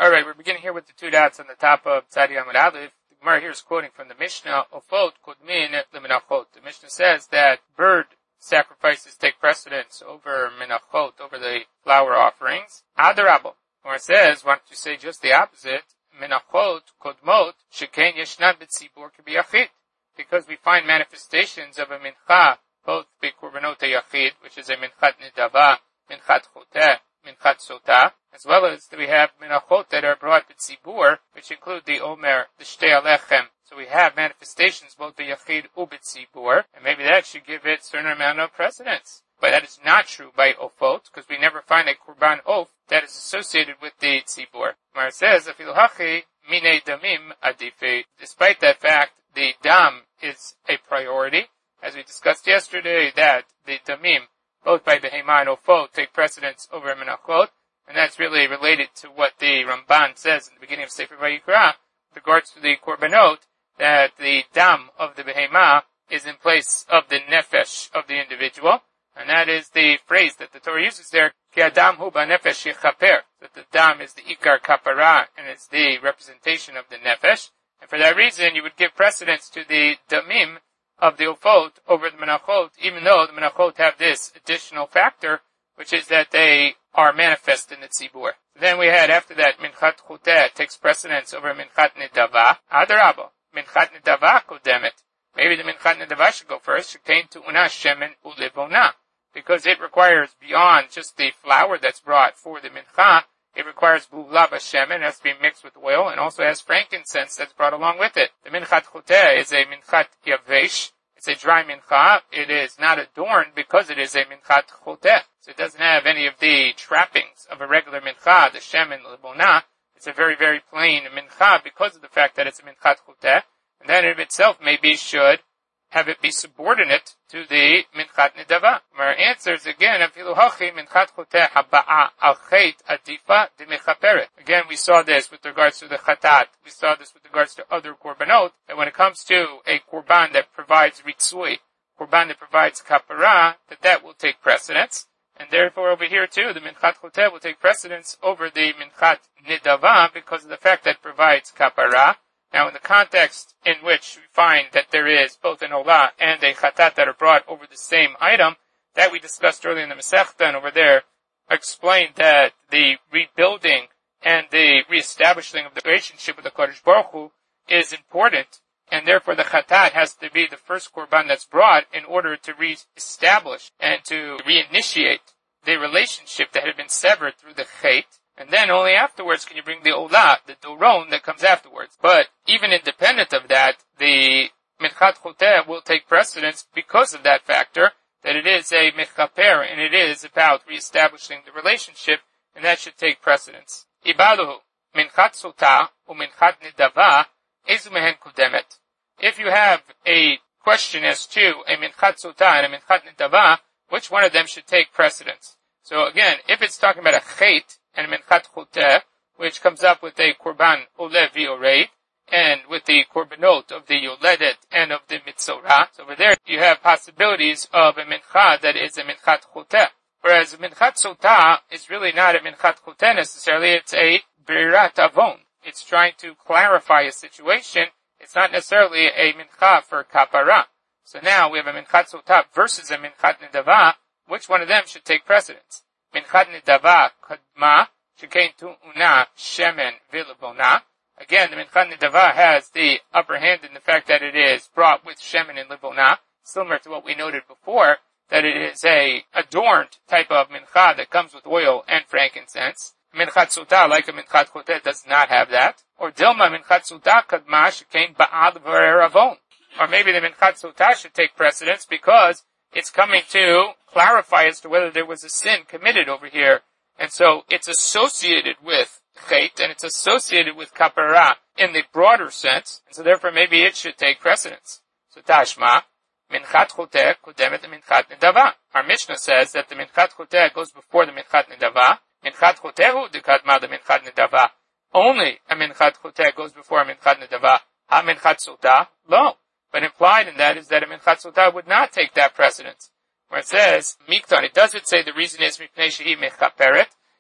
Alright, we're beginning here with the two dots on the top of Tzadi Amud Aleph. The Gemara here is quoting from the Mishnah, Ofot Kodmin Lemenachot. The Mishnah says that bird sacrifices take precedence over Menachot, over the flower offerings. Adarabo. Or it says, why don't you say just the opposite? Menachot Kodmot Sheken Yeshnan B'tzibur K'biyachid. Because we find manifestations of a mincha, both B'korbanot Yachid, which is a minchat nidava, minchat choteh, minchat sotah, as well as we have minachot that are brought b'tzibur, which include the omer, the shtei alechem. So we have manifestations both b'yachid u b'tzibur, and maybe that should give it a certain amount of precedence. But that is not true by ofot, because we never find a korban of that is associated with the tzibur. Where it says, afilu hachi minei damim adife. Despite that fact, the dam is a priority. As we discussed yesterday, that the damim, both by behema and ofot, take precedence over menachot. And that's really related to what the Ramban says in the beginning of Sefer Vayikra, with regards to the korbanot, that the dam of the behemah is in place of the nefesh of the individual. And that is the phrase that the Torah uses there, ki adam hu ba'nefesh yichaper, that the dam is the ikar kapara, and it's the representation of the nefesh. And for that reason, you would give precedence to the damim of the ofot over the menachot, even though the menachot have this additional factor, which is that they are manifest in the tzibur. Then we had after that minchat choteh takes precedence over minchat nedava. Adarabo, minchat nedava kodemet. Maybe the minchat nedava should go first. Shekein tu'una shemen ulevona, because it requires beyond just the flour that's brought for the mincha. It requires b'ulav shemen, it has to be mixed with oil, and also has frankincense that's brought along with it. The minchat choteh is a minchat yavesh. It's a dry mincha. It is not adorned because it is a minchat choteh. So it doesn't have any of the trappings of a regular mincha, the shemen lebona. It's a very, very plain mincha because of the fact that it's a minchat choteh. And that in of itself maybe should have it be subordinate to the minchat nedava. Our answer is again, afilu hachi minchat choteh haba'a al chet adifa de mechaperet. Again, we saw this with regards to the chatat. We saw this with regards to other korbanot. And when it comes to a korban that provides ritzui, korban that provides kapara, that will take precedence. And therefore over here too, the minchat choteh will take precedence over the minchat nedava because of the fact that it provides kapara. Now in the context in which we find that there is both an olah and a chatat that are brought over the same item, that we discussed earlier in the Masechta, and over there explained that the rebuilding and the reestablishing of the relationship with the Kadosh Baruch Hu is important, and therefore the chatat has to be the first korban that's brought in order to reestablish and to reinitiate the relationship that had been severed through the chet. And then only afterwards can you bring the olah, the doron that comes afterwards. But even independent of that, the minchat choteh will take precedence because of that factor, that it is a mechaper and it is about reestablishing the relationship, and that should take precedence. Ibaluhu, minchat sotah u minchat nedava, ezu mehen kudemet. If you have a question as to a minchat sotah and a minchat nedava, which one of them should take precedence? So again, if it's talking about a chet, and minchat choteh, which comes up with a korban oleh v'oreit, and with the korbanot of the yoledet and of the mitzorah. So over there, you have possibilities of a mincha that is a minchat choteh. Whereas a minchat sotah is really not a minchat choteh necessarily, it's a berirat avon. It's trying to clarify a situation. It's not necessarily a mincha for kapara. So now we have a minchat sotah versus a minchat nedava. Which one of them should take precedence? Minchat nedava kadma, shekein tu'una shemen v'lebona. Again, the minchat nedava has the upper hand in the fact that it is brought with shemen and lebona, similar to what we noted before, that it is a adorned type of mincha that comes with oil and frankincense. Minchat sotah, like a minchat choteh, does not have that. Or dilma minchat sotah kadma, shekein ba'ad v'eravon. Or maybe the minchat sotah should take precedence because it's coming to clarify as to whether there was a sin committed over here. And so it's associated with chet, and it's associated with kapara in the broader sense. And so therefore maybe it should take precedence. So tashma, minchat choteh kodemet minchat nedava. Our Mishnah says that the minchat choteh goes before the minchat nedava. Minchat chotehu dekadma the minchat nedava. Only a minchat choteh goes before a minchat nedava. Ha minchat sotah? No. But implied in that is that a minchat sotah would not take that precedence. Where it says, mikton, it doesn't say the reason is mipnei shehi mechaperet.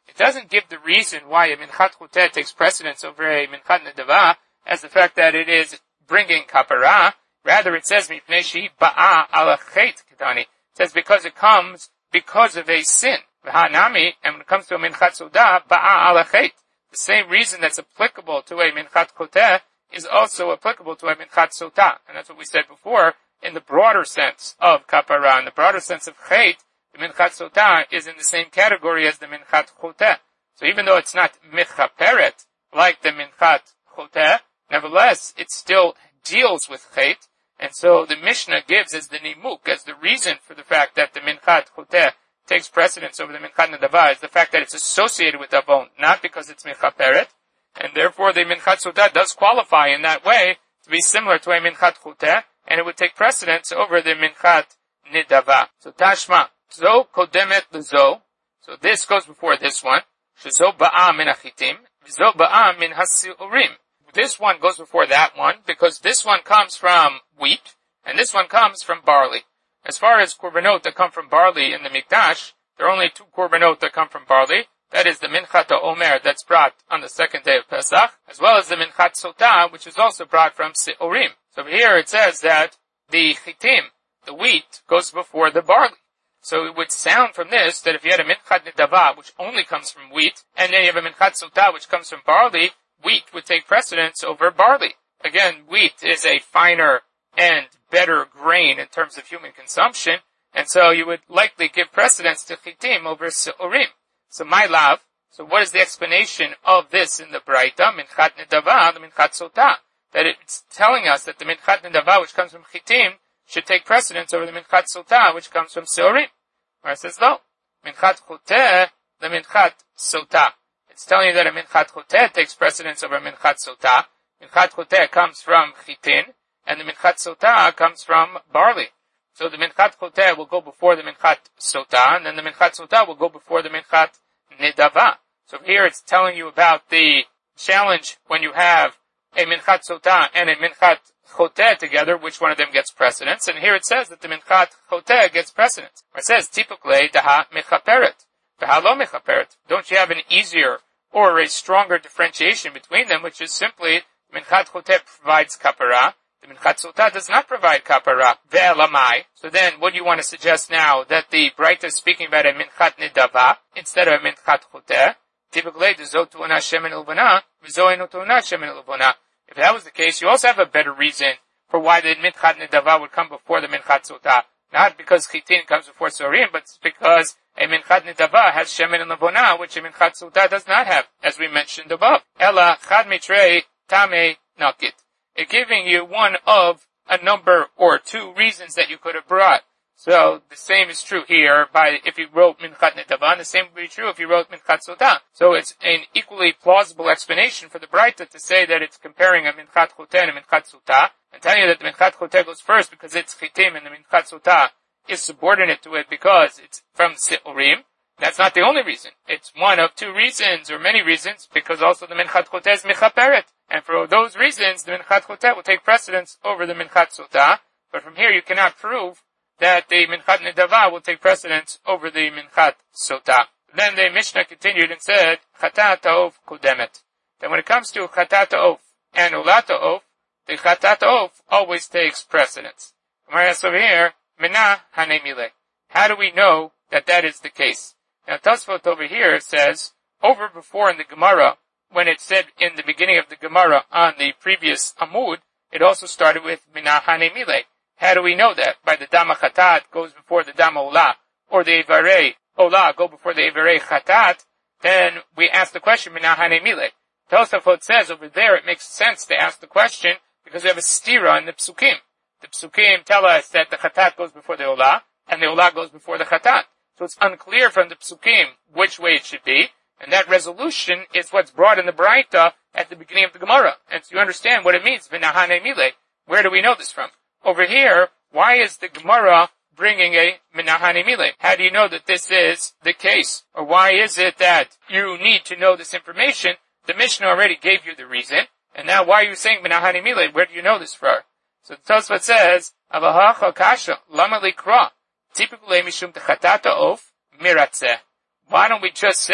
it doesn't give the reason why a minchat chuteh takes precedence over a minchat nedava as the fact that it is bringing kapara. Rather, it says mipnei shehi ba'a ala chet kedani. It says because it comes because of a sin. V'hanami, and when it comes to a minchat soda, ba'a ala chet. The same reason that's applicable to a minchat chuteh is also applicable to a minchat sota. And that's what we said before, in the broader sense of kapara, in the broader sense of chet, the minchat sota is in the same category as the minchat chuteh. So even though it's not michaperet, like the minchat chuteh, nevertheless, it still deals with chet. And so the Mishnah gives as the nimuk, as the reason for the fact that the minchat chuteh takes precedence over the minchat nedava is the fact that it's associated with avon, not because it's michaperet. And therefore the minchat sota does qualify in that way to be similar to a minchat chuteh, and it would take precedence over the minchat nedava. So tashma, zo kodemet lezo. So this goes before this one. Shezo ba'a min achitim, zo ba'a min hasiurim. This one goes before that one because this one comes from wheat and this one comes from barley. As far as korbanot that come from barley in the mikdash, there are only two korbanot that come from barley. That is the minchat omer that's brought on the second day of Pesach, as well as the minchat sota, which is also brought from seorim. So here it says that the chitim, the wheat, goes before the barley. So it would sound from this that if you had a minchat nedava, which only comes from wheat, and then you have a minchat sota, which comes from barley, wheat would take precedence over barley. Again, wheat is a finer and better grain in terms of human consumption, and so you would likely give precedence to chitim over seorim. So my love, so what is the explanation of this in the Braita, minchat nedava, the minchat sota? That it's telling us that the minchat nedava, which comes from chitim, should take precedence over the minchat sota, which comes from seorim. Where it says, no, minchat chuteh, the minchat sota. It's telling you that a minchat chuteh takes precedence over a minchat sota. Minchat chuteh comes from chitin, and the minchat sota comes from barley. So the minchat chuteh will go before the minchat sota, and then the minchat sota will go before the minchat nedava. So here it's telling you about the challenge when you have a minchat sota and a minchat choteh together, which one of them gets precedence. And here it says that the minchat choteh gets precedence. It says, typically, daha mechaperet, daha lo mechaperet. Don't you have an easier or a stronger differentiation between them, which is simply minchat choteh provides kapara, the minchat sota does not provide kapara. Ve'elamai. So then, what do you want to suggest now? That the Braita is speaking about a minchat nedava instead of a minchat choteh. Typically, the zo tu'ana shemen ulvana, v'zo eno tu'ana shemen ulvana. If that was the case, you also have a better reason for why the minchat nedava would come before the minchat sota. Not because chitin comes before sorim, but because a minchat nedava has shemen and levona, which a minchat sota does not have, as we mentioned above. Ella chad mitrei tame nakit. It's giving you one of a number or two reasons that you could have brought. So the same is true here if you wrote minchat nedava, and the same would be true if you wrote minchat sota. So it's an equally plausible explanation for the Braita to say that it's comparing a minchat choteh and a minchat sota, and telling you that the minchat choteh goes first because it's chitim, and the minchat sota is subordinate to it because it's from seorim. That's not the only reason. It's one of two reasons, or many reasons, because also the minchat choteh is michaperet. And for those reasons, the minchat choteh will take precedence over the minchat sota. But from here, you cannot prove that the minchat nedava will take precedence over the minchat sota. Then the Mishnah continued and said, chatat ha'of kodemet. Then when it comes to chatat ha'of and ulat ha'of, the chatat ha'of always takes precedence. Gemara asks over here, mena hanemile. How do we know that that is the case? Now Tosfot over here says, over before in the Gemara, when it said in the beginning of the Gemara on the previous Amud, it also started with mena hanemile. How do we know that? By the Dama Chatat goes before the Dama Olah, or the Ivarei Olah go before the Ivarei Chatat, then we ask the question, Mina Hanemile. Tosafot says over there it makes sense to ask the question because we have a stira in the Psukim. The Psukim tell us that the Chatat goes before the Olah, and the Olah goes before the Chatat. So it's unclear from the Psukim which way it should be, and that resolution is what's brought in the Braita at the beginning of the Gemara. And so you understand what it means, Mina Hanemile. Where do we know this from? Over here, why is the Gemara bringing a Mina Hanemile? How do you know that this is the case? Or why is it that you need to know this information? The Mishnah already gave you the reason, and now why are you saying Mina Hanemile? Where do you know this from? So the Tosfot says, Avahacha kasha lama likra, typically mishum techatata of miratzeh. Why don't we just say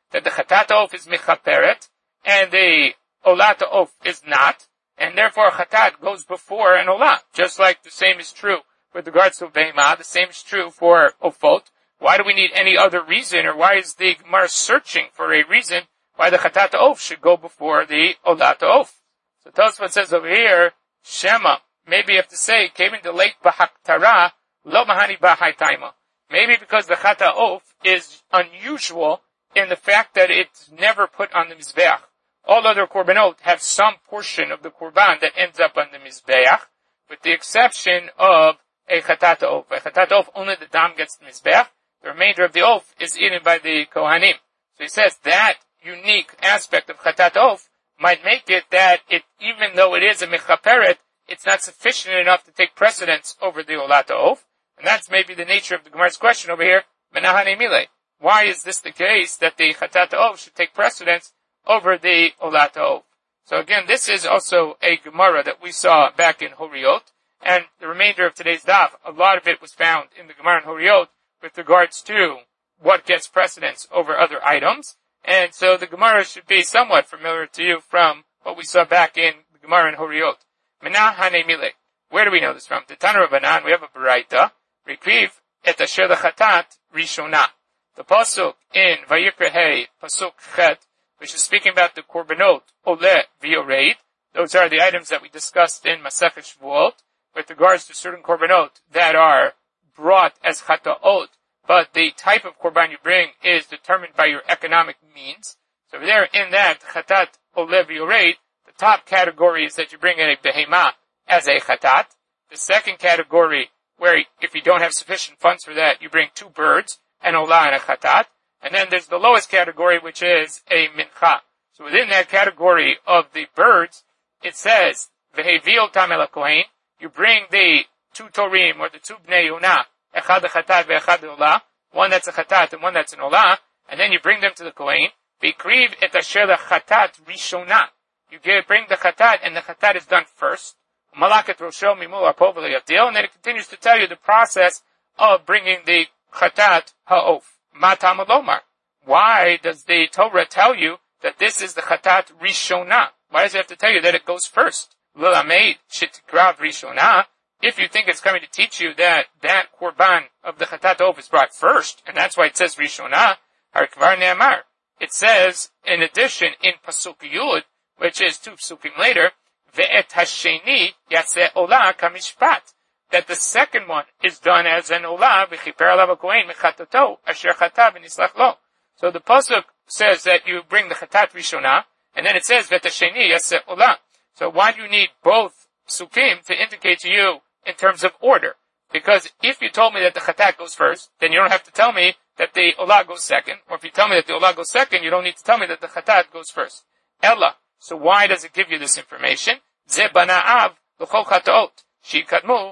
that the chatat of is mechaperet, and the olat of is not, and therefore chatat goes before an olah. Just like the same is true with regards to behema, the same is true for ofot. Why do we need any other reason, or why is the Gemara searching for a reason why the chatat of should go before the olat of? So Tosfot says over here, Shema, maybe you have to say, came in the late bahaktara, lo mahani bahaitaima. Maybe because the chatat of is unusual in the fact that it's never put on the mizbeach. All other korbanot have some portion of the korban that ends up on the mizbeach, with the exception of a chatat of. A chatat of, only the dam gets the mizbeach. The remainder of the oaf is eaten by the kohanim. So he says that unique aspect of chatat of might make it that it, even though it is a mechaperet, it's not sufficient enough to take precedence over the olat of. And that's maybe the nature of the Gemara's question over here. Menahane mile. Why is this the case that the chatat of should take precedence over the olat of? So again, this is also a Gemara that we saw back in Horiot, and the remainder of today's daf, a lot of it was found in the Gemara in Horiot with regards to what gets precedence over other items. And so the Gemara should be somewhat familiar to you from what we saw back in the Gemara in Horiot. Menahane mile. Where do we know this from? The Tana Rabbanan, we have a Baraita. Rekriv et asher lechatat rishona. The pasuk in Vayikra Hey, pasuk chet, which is speaking about the korbanot ole v'yoreid. Those are the items that we discussed in Masechet Shavuot with regards to certain korbanot that are brought as chataot, but the type of korban you bring is determined by your economic means. So there, in that chatat ole v'yoreid, the top category is that you bring in a behema as a chatat. The second category, where if you don't have sufficient funds for that, you bring 2 birds, an olah and a chatat. And then there's the lowest category, which is a mincha. So within that category of the birds, it says, V'hevil tam el kohen, you bring the 2 torim, or the 2 bnei yonah, echad chatat ve'echad olah, one that's a chatat and one that's an olah, and then you bring them to the kohen. V'kriv et asher chatat rishona. You bring the chatat, and the chatat is done first. Malaket rosho mimul apov v'leyatil, and then it continues to tell you the process of bringing the chatat ha'of. Matam alomar. Why does the Torah tell you that this is the chatat rishona? Why does it have to tell you that it goes first? L'lameid shetikrav rishona. If you think it's coming to teach you that that korban of the chatat ha'of is brought first, and that's why it says rishona, harkvar ne'amar. It says, in addition, in pasuk yud, which is 2 psukim later, ve'et hasheni yatzeh olah kamishpat. That the second one is done as an olah, v'chiper alav ha'kohen mechatato, asher chatav v'nislach lo. So the pasuk says that you bring the chatat rishona, and then it says, v'tasheni yaseh olah. So why do you need both psukim to indicate to you in terms of order? Because if you told me that the chatat goes first, then you don't have to tell me that the olah goes second, or if you tell me that the olah goes second, you don't need to tell me that the chatat goes first. Ella. So why does it give you this information? Ze bana'av l'chol chataot, shikadmu,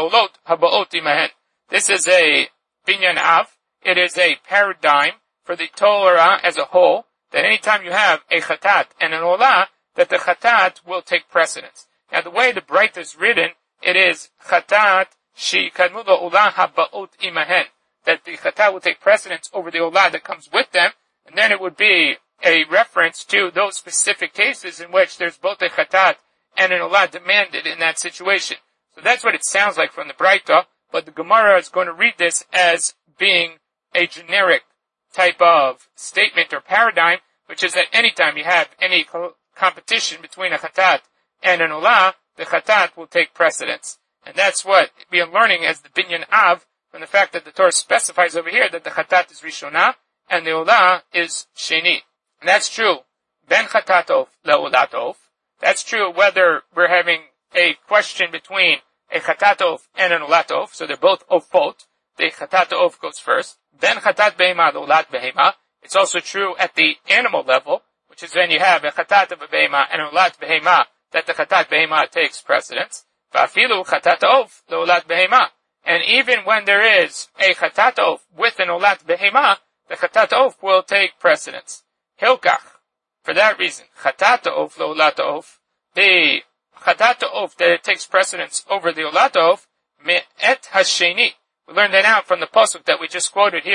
this is a binyan av. It is a paradigm for the Torah as a whole, that anytime you have a chatat and an olah, that the chatat will take precedence. Now the way the Braita is written, it is chatat shikadmu olah habaot imahen, that the chatat will take precedence over the olah that comes with them, and then it would be a reference to those specific cases in which there's both a chatat and an olah demanded in that situation. So that's what it sounds like from the Braita, but the Gemara is going to read this as being a generic type of statement or paradigm, which is that anytime you have any competition between a chatat and an olah, the chatat will take precedence. And that's what we are learning as the binyan av from the fact that the Torah specifies over here that the chatat is rishona and the olah is sheni. And that's true. Ben chatatov le'olatov. That's true whether we're having a question between a chatatov and an olatov, so they're both ofot. The chatatov goes first, then chatat behema, the olat behema. It's also true at the animal level, which is when you have a chatat of a behema and an olat behema, that the chatat behema takes precedence. Va'afilu chatatov, the olat behema. And even when there is a chatatov with an olat behema, the chatatov will take precedence. Hilkach. For that reason, chatatov, the olatov, the chatatov that it takes precedence over the olatov, me'et hasheni. We learned that out from the pasuk that we just quoted here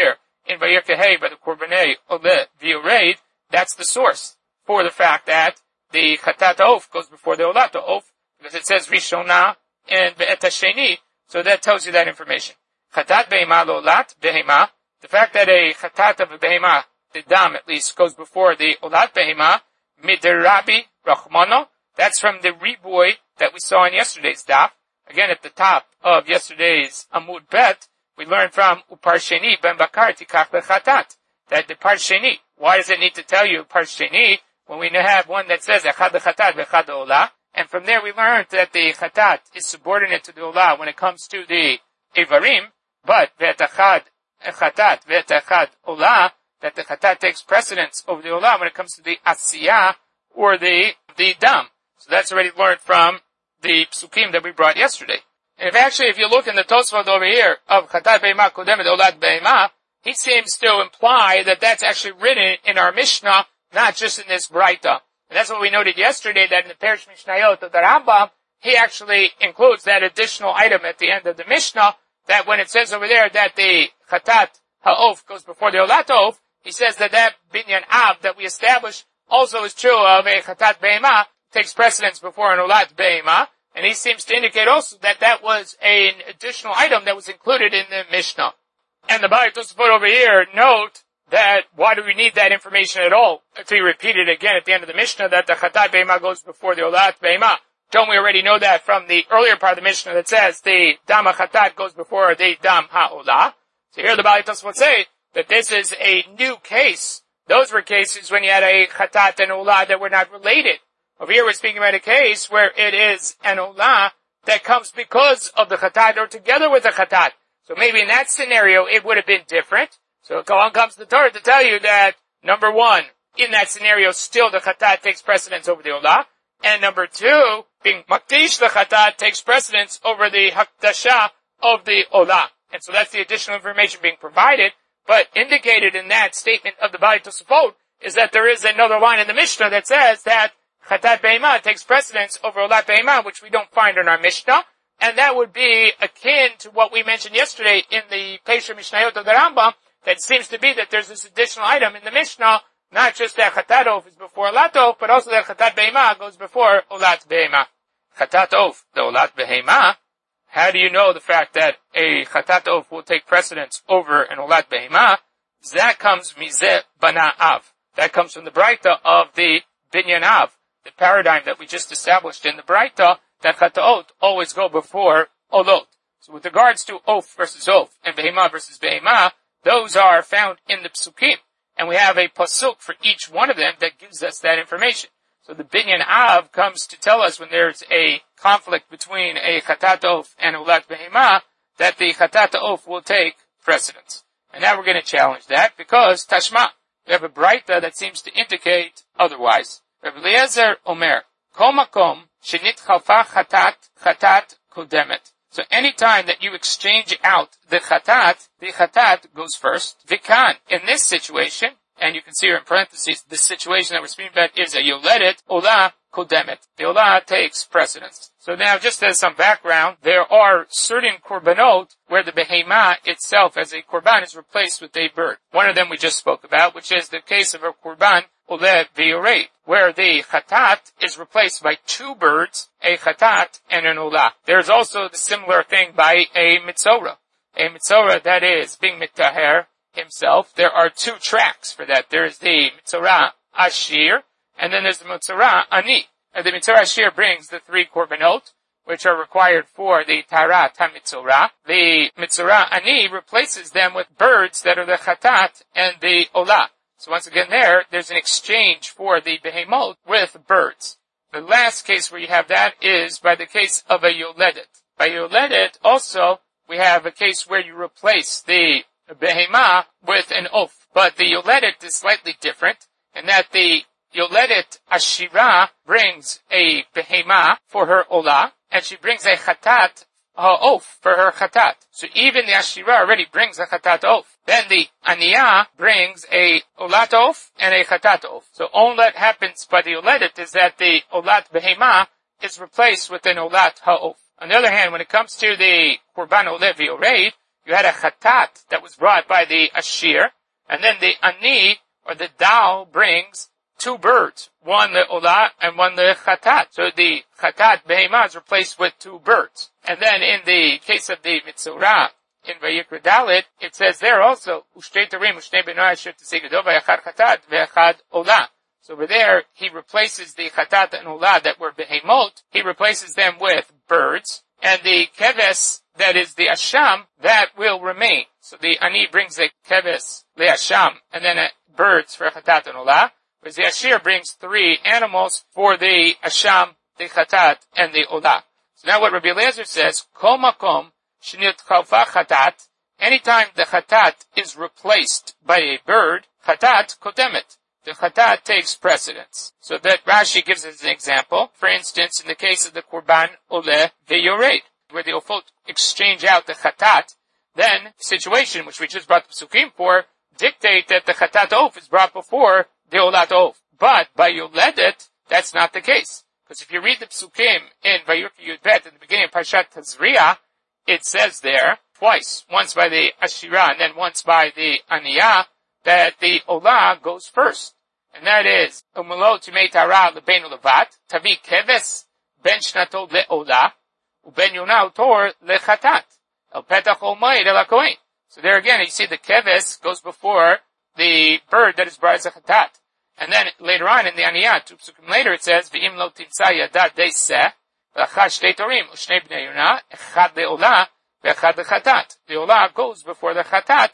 in Vayirkehei by the Korbanei Ole V'Yoreid, that's the source for the fact that the Chatat Ha'of goes before the Olat Ha'of, because it says Rishona and Ve'et HaSheni, so that tells you that information. Chatat Behema L'Olat Behema, the fact that a Chatat of a Behema, the Dam at least, goes before the Olat Behema, Midirabi Rachmano, that's from the Riboy that we saw in yesterday's daf. Again, at the top of yesterday's Amud Bet, we learned from Uparsheni Ben Bakar Tikach Bechatat, that the Parsheni, why does it need to tell you Parsheni when we have one that says Echad Bechatat Vechad Olah? And from there we learned that the Chatat is subordinate to the Olah when it comes to the Evarim, but Ve'etachad Chatat Ve'etachad Olah, that the Chatat takes precedence over the Olah when it comes to the Asiyah or the Dam. So that's already learned from the psukim that we brought yesterday. And if you look in the Tosfot over here of Chatat Behema Kodemet Olat Behema, he seems to imply that that's actually written in our Mishnah, not just in this Braita. And that's what we noted yesterday, that in the Perish Mishnayot of the Rambam, he actually includes that additional item at the end of the Mishnah, that when it says over there that the Chatat Ha'of goes before the Olat Ha'of, he says that Binyan Av that we established also is true of a Chatat Behema, takes precedence before an Olat Behema, and he seems to indicate also that that was an additional item that was included in the Mishnah. And the Baalei Tosafot over here note that why do we need that information at all? To be repeated again at the end of the Mishnah that the Chatat Behema goes before the Olat Behema. Don't we already know that from the earlier part of the Mishnah that says the Dam HaChatat goes before the Dam HaOlah? So here the Baalei Tosafot say that this is a new case. Those were cases when you had a Chatat and Olah that were not related. Over here we're speaking about a case where it is an Olah that comes because of the Chatat or together with the Chatat. So maybe in that scenario it would have been different. So along comes the Torah to tell you that, number one, in that scenario still the Chatat takes precedence over the Olah. And number two, being Makdish the Chatat takes precedence over the Hakdasha of the Olah. And so that's the additional information being provided. But indicated in that statement of the Baalei Tosafot is that there is another line in the Mishnah that says that Chatat Behema takes precedence over Olat Behema, which we don't find in our Mishnah, and that would be akin to what we mentioned yesterday in the Pesher Mishnayot of the Rambam, that seems to be that there's this additional item in the Mishnah, not just that Chatat Of is before Olat Of, but also that Chatat Behema goes before Olat Behema. Chatat Of, the Olat Behema, how do you know the fact that a Chatat Of will take precedence over an Olat Behema? That comes Mizeh Bana Av. That comes from the Braita of the Binyan Av. The paradigm that we just established in the Braita, that Chataot always go before Olot. So with regards to Of versus Of, and Behema versus Behema, those are found in the Psukim. And we have a Pasuk for each one of them that gives us that information. So the Binyan Av comes to tell us when there's a conflict between a Chatat Of and Olat Behema, that the Chatat Of will take precedence. And now we're going to challenge that, because Tashma, we have a Braita that seems to indicate otherwise. Rabbi Eliezer Omer, Kol makom shenit chalfa chatat kodemet. So any time that you exchange out the chatat goes first. Vikan, in this situation, and you can see here in parentheses, the situation that we're speaking about is a yoledet olah kodemet. The olah takes precedence. So now, just as some background, there are certain korbanot where the behema itself as a korban is replaced with a bird. One of them we just spoke about, which is the case of a korban Ole V'Yorei, where the chatat is replaced by two birds, a chatat and an olah. There's also the similar thing by a mitzorah. A mitzorah that is being mitaher himself. There are two tracks for that. There's the mitzorah ashir, and then there's the mitzorah ani. And the mitzorah ashir brings the three korbanot, which are required for the tarat ha-mitzorah. The mitzorah ani replaces them with birds that are the chatat and the olah. So once again there's an exchange for the behemot with birds. The last case where you have that is by the case of a yoledet. By yoledet also, we have a case where you replace the behemah with an oaf. But the yoledet is slightly different, in that the yoledet ashira brings a behemah for her olah, and she brings a chatat ha'of for her chatat. So even the ashira already brings a chatat oaf. Then the aniyah brings a olat oaf and a chatat oaf. So all that happens by the yoledet is that the olat behema is replaced with an olat ha'of. On the other hand, when it comes to the korban ole v'yorei, you had a chatat that was brought by the ashir, And then the ani, or the dal, brings 2 birds. One the olah and one the chatat. So the chatat behemah is replaced with 2 birds. And then in the case of the mitzorah, in Vayikra Dalet, it says there also, Ushtei Tarim, Ushtei Benoah, Asher Tsegadov, Vayachad Chatat, Vayachad Olah. So over there, he replaces the Chatat and Olah that were Behemot, he replaces them with birds, and the Keves, that is the Asham, that will remain. So the Ani brings the Keves, the Asham, and then birds for Chatat and Olah, whereas the Ashir brings 3 animals for the Asham, the Chatat, and the Olah. So now what Rabbi Eliezer says, Kol Makom, anytime the chatat is replaced by a bird, chatat kodemet. The chatat takes precedence. So that Rashi gives us an example. For instance, in the case of the korban oleh veyored, where the ofot exchange out the chatat, then the situation which we just brought the psukim for dictate that the chatat of is brought before the olat of. But by yoledet, that's not the case. Because if you read the psukim in Vayikra Yudbet in the beginning of Parshat Tazriah, it says there, twice, once by the Ashira and then once by the Aniyah, that the Olah goes first. And that is, Umelo Timei Tara Lebeinu Levat, Tavi Keves, Ben Shnato Le'olah, Uben Yonah Tor Lechatat, El Petach Ol Moed El HaKohen. So there again, you see the Keves goes before the bird that is brought as a Chatat. And then later on in the Aniyah, 2 psukim later, it says, V'im lo timtza yadat deiseh, the olah goes before the chatat.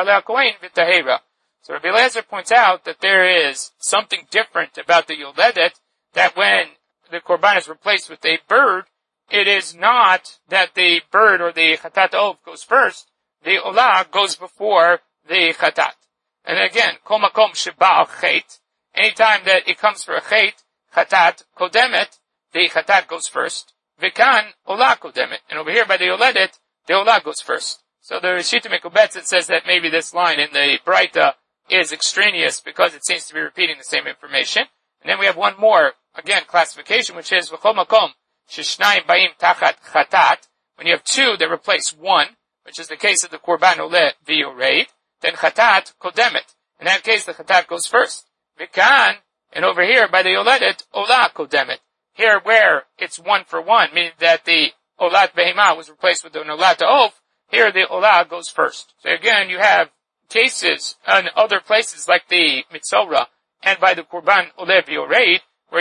So Rabbi Eliezer points out that there is something different about the yoledet, that when the korban is replaced with a bird, it is not that the bird or the chatat ov goes first. The olah goes before the chatat. And again, kol makom sheba chet, anytime that it comes for a chet, chatat kodemet, the chatat goes first. Vikan olah kodemet. And over here by the yoledet, the olah goes first. So the Rishita Mekubetz, it says that maybe this line in the Braita is extraneous because it seems to be repeating the same information. And then we have one more, again, classification, which is v'chol makom sheshnayim ba'im tachat chatat. When you have 2 that replace 1, which is the case of the korban oleh v'yoreid, then chatat kodemet. In that case, the chatat goes first. Vikan, and over here by the yoledet, olah kodemet. Here where it's 1 for 1, meaning that the olat behemah was replaced with the olat of, here the olah goes first. So again, you have cases in other places like the mitzorah and by the korban oleh v'yoreid, where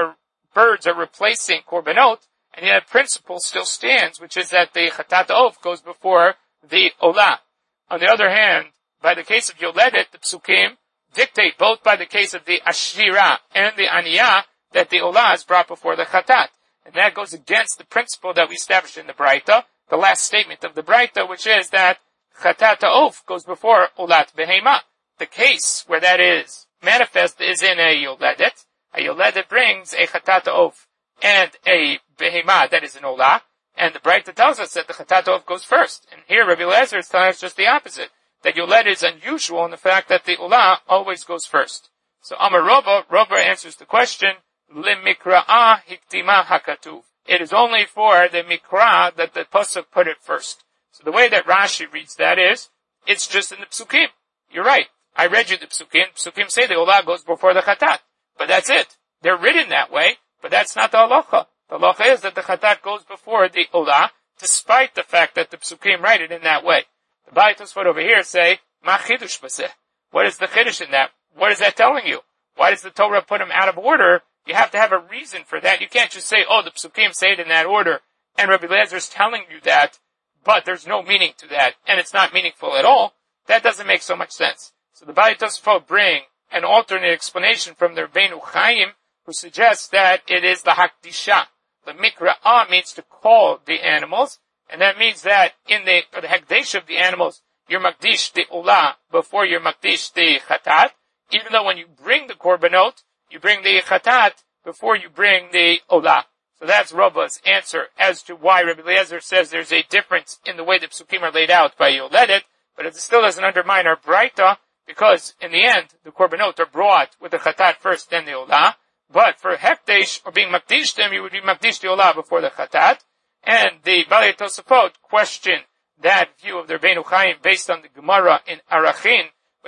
birds are replacing korbanot, and yet the principle still stands, which is that the chatat of goes before the olah. On the other hand, by the case of yoledet, the psukim dictate both by the case of the ashira and the aniyah, that the olah is brought before the chatat. And that goes against the principle that we established in the Braita, the last statement of the Braita, which is that chatat of goes before olat behemah. The case where that is manifest is in a yoledet. A yoledet brings a chatat of and a behemah, that is an olah, and the Braita tells us that the chatat of goes first. And here Rabbi Eliezer is telling us just the opposite, that yoledet is unusual in the fact that the olah always goes first. So Amar Rava answers the question, Limikra'ah hiktima hakatuv. It is only for the mikra that the pasuk put it first. So the way that Rashi reads that is, it's just in the psukim. You're right. I read you the psukim. Psukim say the olah goes before the chatat. But that's it. They're written that way, but that's not the halacha. The halacha is that the chatat goes before the olah, despite the fact that the psukim write it in that way. The Baalei Tosfot over here say, Ma chidush baseh. What is the chiddush in that? What is that telling you? Why does the Torah put them out of order? You have to have a reason for that. You can't just say, oh, the psukim say it in that order, and Rabbi Eliezer is telling you that, but there's no meaning to that, and it's not meaningful at all. That doesn't make so much sense. So the Baalei Tosfot bring an alternate explanation from the Rabbeinu Chaim, who suggests that it is the hakdisha. The mikra'ah means to call the animals, and that means that for the hekdesh of the animals, you're makdish the olah before you're makdish the chatat, even though when you bring the korbanot, you bring the chatat before you bring the olah. So that's Rava's answer as to why Rabbi Eliezer says there's a difference in the way the psukim are laid out by yoledet, but it still doesn't undermine our Braita, because in the end, the korbanot are brought with the chatat first, then the olah. But for hekdesh, or being makdish them, you would be makdish the olah before the chatat. And the Baalei Tosfot question that view of the Rabbeinu Chaim based on the Gemara in Arachin,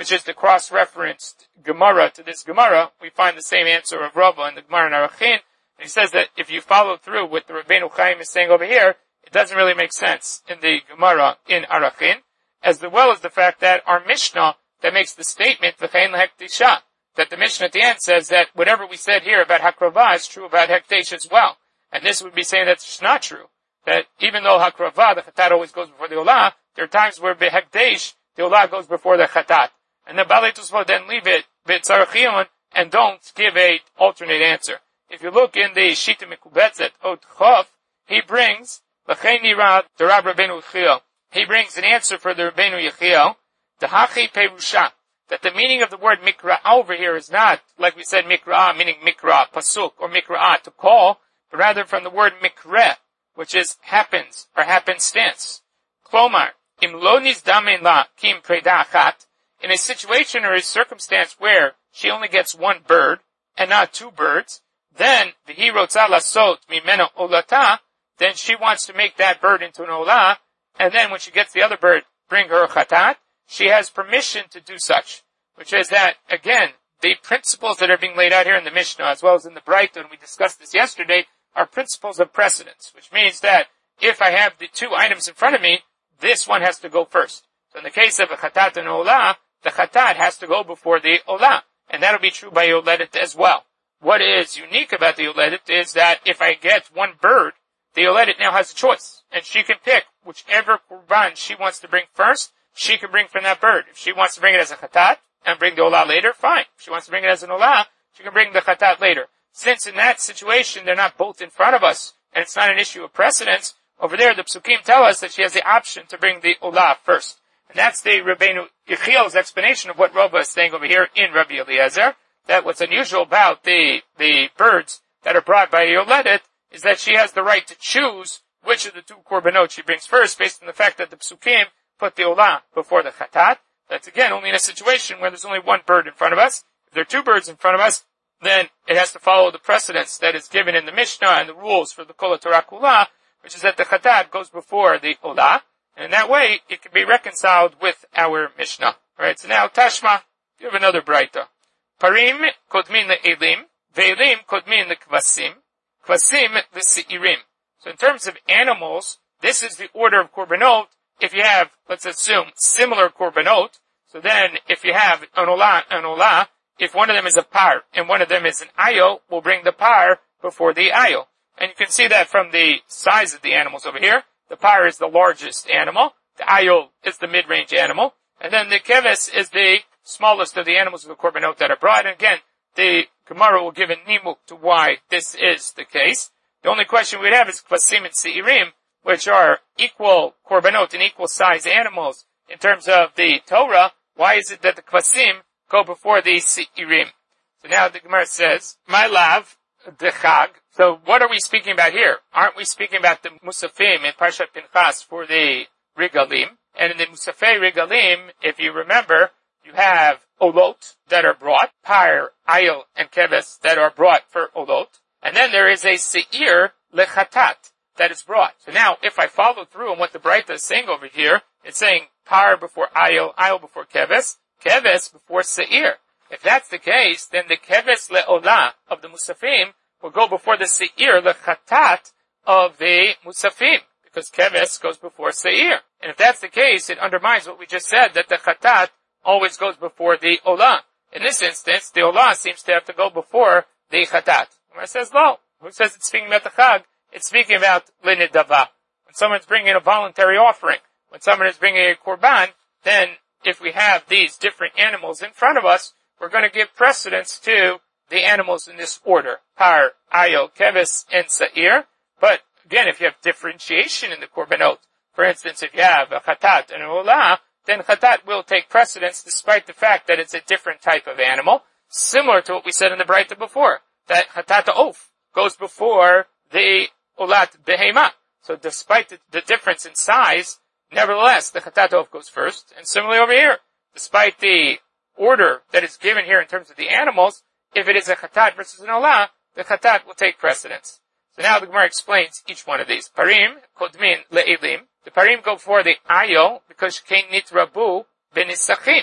which is the cross-referenced Gemara to this Gemara, we find the same answer of Rava in the Gemara in Arachin. And he says that if you follow through with the Rabbeinu Chaim is saying over here, it doesn't really make sense in the Gemara in Arachin, as well as the fact that our Mishnah that makes the statement, V'chein lehekdisha, that the Mishnah at the end says that whatever we said here about Hakrava is true about Hekdesh as well. And this would be saying that's just not true. That even though Hakrava, the Chatat always goes before the Olah, there are times where Behekdesh, the Olah goes before the Chatat. And the Balei Tosfot then leave it, B'tzarachion, and don't give a alternate answer. If you look in the Shita Mekubetzet, Ot Chof, he brings, V'chein nirad, the Rab Rabbeinu Yechiel. He brings an answer for the Rabbeinu Yechiel, the Hachi Perusha, that the meaning of the word Mikra over here is not, like we said, Mikra, meaning Mikra, Pasuk, or Mikra, to call, but rather from the word Mikre, which is happens, or happenstance. Klomar, Im lo nizdamen la kim preda achat, in a situation or a circumstance where she only gets one bird, and not two birds, then, v'hi rotza lasot mimeno olata, then she wants to make that bird into an olah, and then when she gets the other bird, bring her chatat, she has permission to do such. Which is that, again, the principles that are being laid out here in the Mishnah, as well as in the Braita, and we discussed this yesterday, are principles of precedence, which means that if I have the two items in front of me, this one has to go first. So in the case of a chatat and olah, the chatat has to go before the olah, and that'll be true by yoledet as well. What is unique about the yoledet is that if I get one bird, the yoledet now has a choice, and she can pick whichever kurban she wants to bring first, she can bring from that bird. If she wants to bring it as a chatat and bring the olah later, fine. If she wants to bring it as an olah, she can bring the chatat later. Since in that situation they're not both in front of us, and it's not an issue of precedence, over there the psukim tell us that she has the option to bring the olah first. And that's the Rabbeinu Yechiel's explanation of what Rava is saying over here in Rabbi Eliezer, that what's unusual about the birds that are brought by yoledet is that she has the right to choose which of the two korbanot she brings first, based on the fact that the psukim put the olah before the chatat. That's again only in a situation where there's only one bird in front of us. If there are two birds in front of us, then it has to follow the precedence that is given in the Mishnah and the rules for the Kol HaTorah Kula, which is that the chatat goes before the olah, and in that way it can be reconciled with our Mishnah. Alright, so now Tashma, you have another Braita. Parim kodmin le'elim, ve'elim kodmin le'kvasim, kvasim le'se'irim. So in terms of animals, this is the order of korbanot. If you have, let's assume, similar korbanot, so then if you have an olah, if one of them is a par and one of them is an ayo, we'll bring the par before the ayo. And you can see that from the size of the animals over here. The par is the largest animal, the ayo is the mid-range animal, and then the keves is the smallest of the animals of the korbanot that are brought. And again, the Gemara will give a nimuk to why this is the case. The only question we'd have is kvasim and seirim, which are equal korbanot and equal size animals in terms of the Torah. Why is it that the kvasim go before the seirim? So now the Gemara says, my lav, the chag. So what are we speaking about here? Aren't we speaking about the musafim in Parshat Pinchas for the regalim? And in the musafei regalim, if you remember, you have olot that are brought, par, ayil, and keves that are brought for olot. And then there is a seir lechatat that is brought. So now, if I follow through on what the Braita is saying over here, it's saying par before ayil, ayil before keves before seir. If that's the case, then the keves le'olah of the musafim will go before the seir lechatat of the musafim, because keves goes before seir. And if that's the case, it undermines what we just said, that the chatat always goes before the olah. In this instance, the olah seems to have to go before the chatat. When it says no, who says it's speaking about the chag? It's speaking about linidava. When someone's bringing a voluntary offering, when someone is bringing a korban, then if we have these different animals in front of us, we're going to give precedence to the animals in this order. Par, ayil, keves, and sa'ir. But again, if you have differentiation in the korbanot, for instance, if you have a chatat and an olah, then chatat will take precedence despite the fact that it's a different type of animal, similar to what we said in the Braita before, that chatat ha'of goes before the olat behema. So despite the difference in size, nevertheless, the chatat ha'of goes first. And similarly over here, despite the order that is given here in terms of the animals, if it is a chatat versus an olah, the chatat will take precedence. So now the Gemara explains each one of these. Parim, kodmin, le'elim. The parim go before the ayo, because shekein nitrabu benisachim.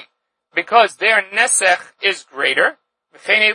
because their nesech is greater. And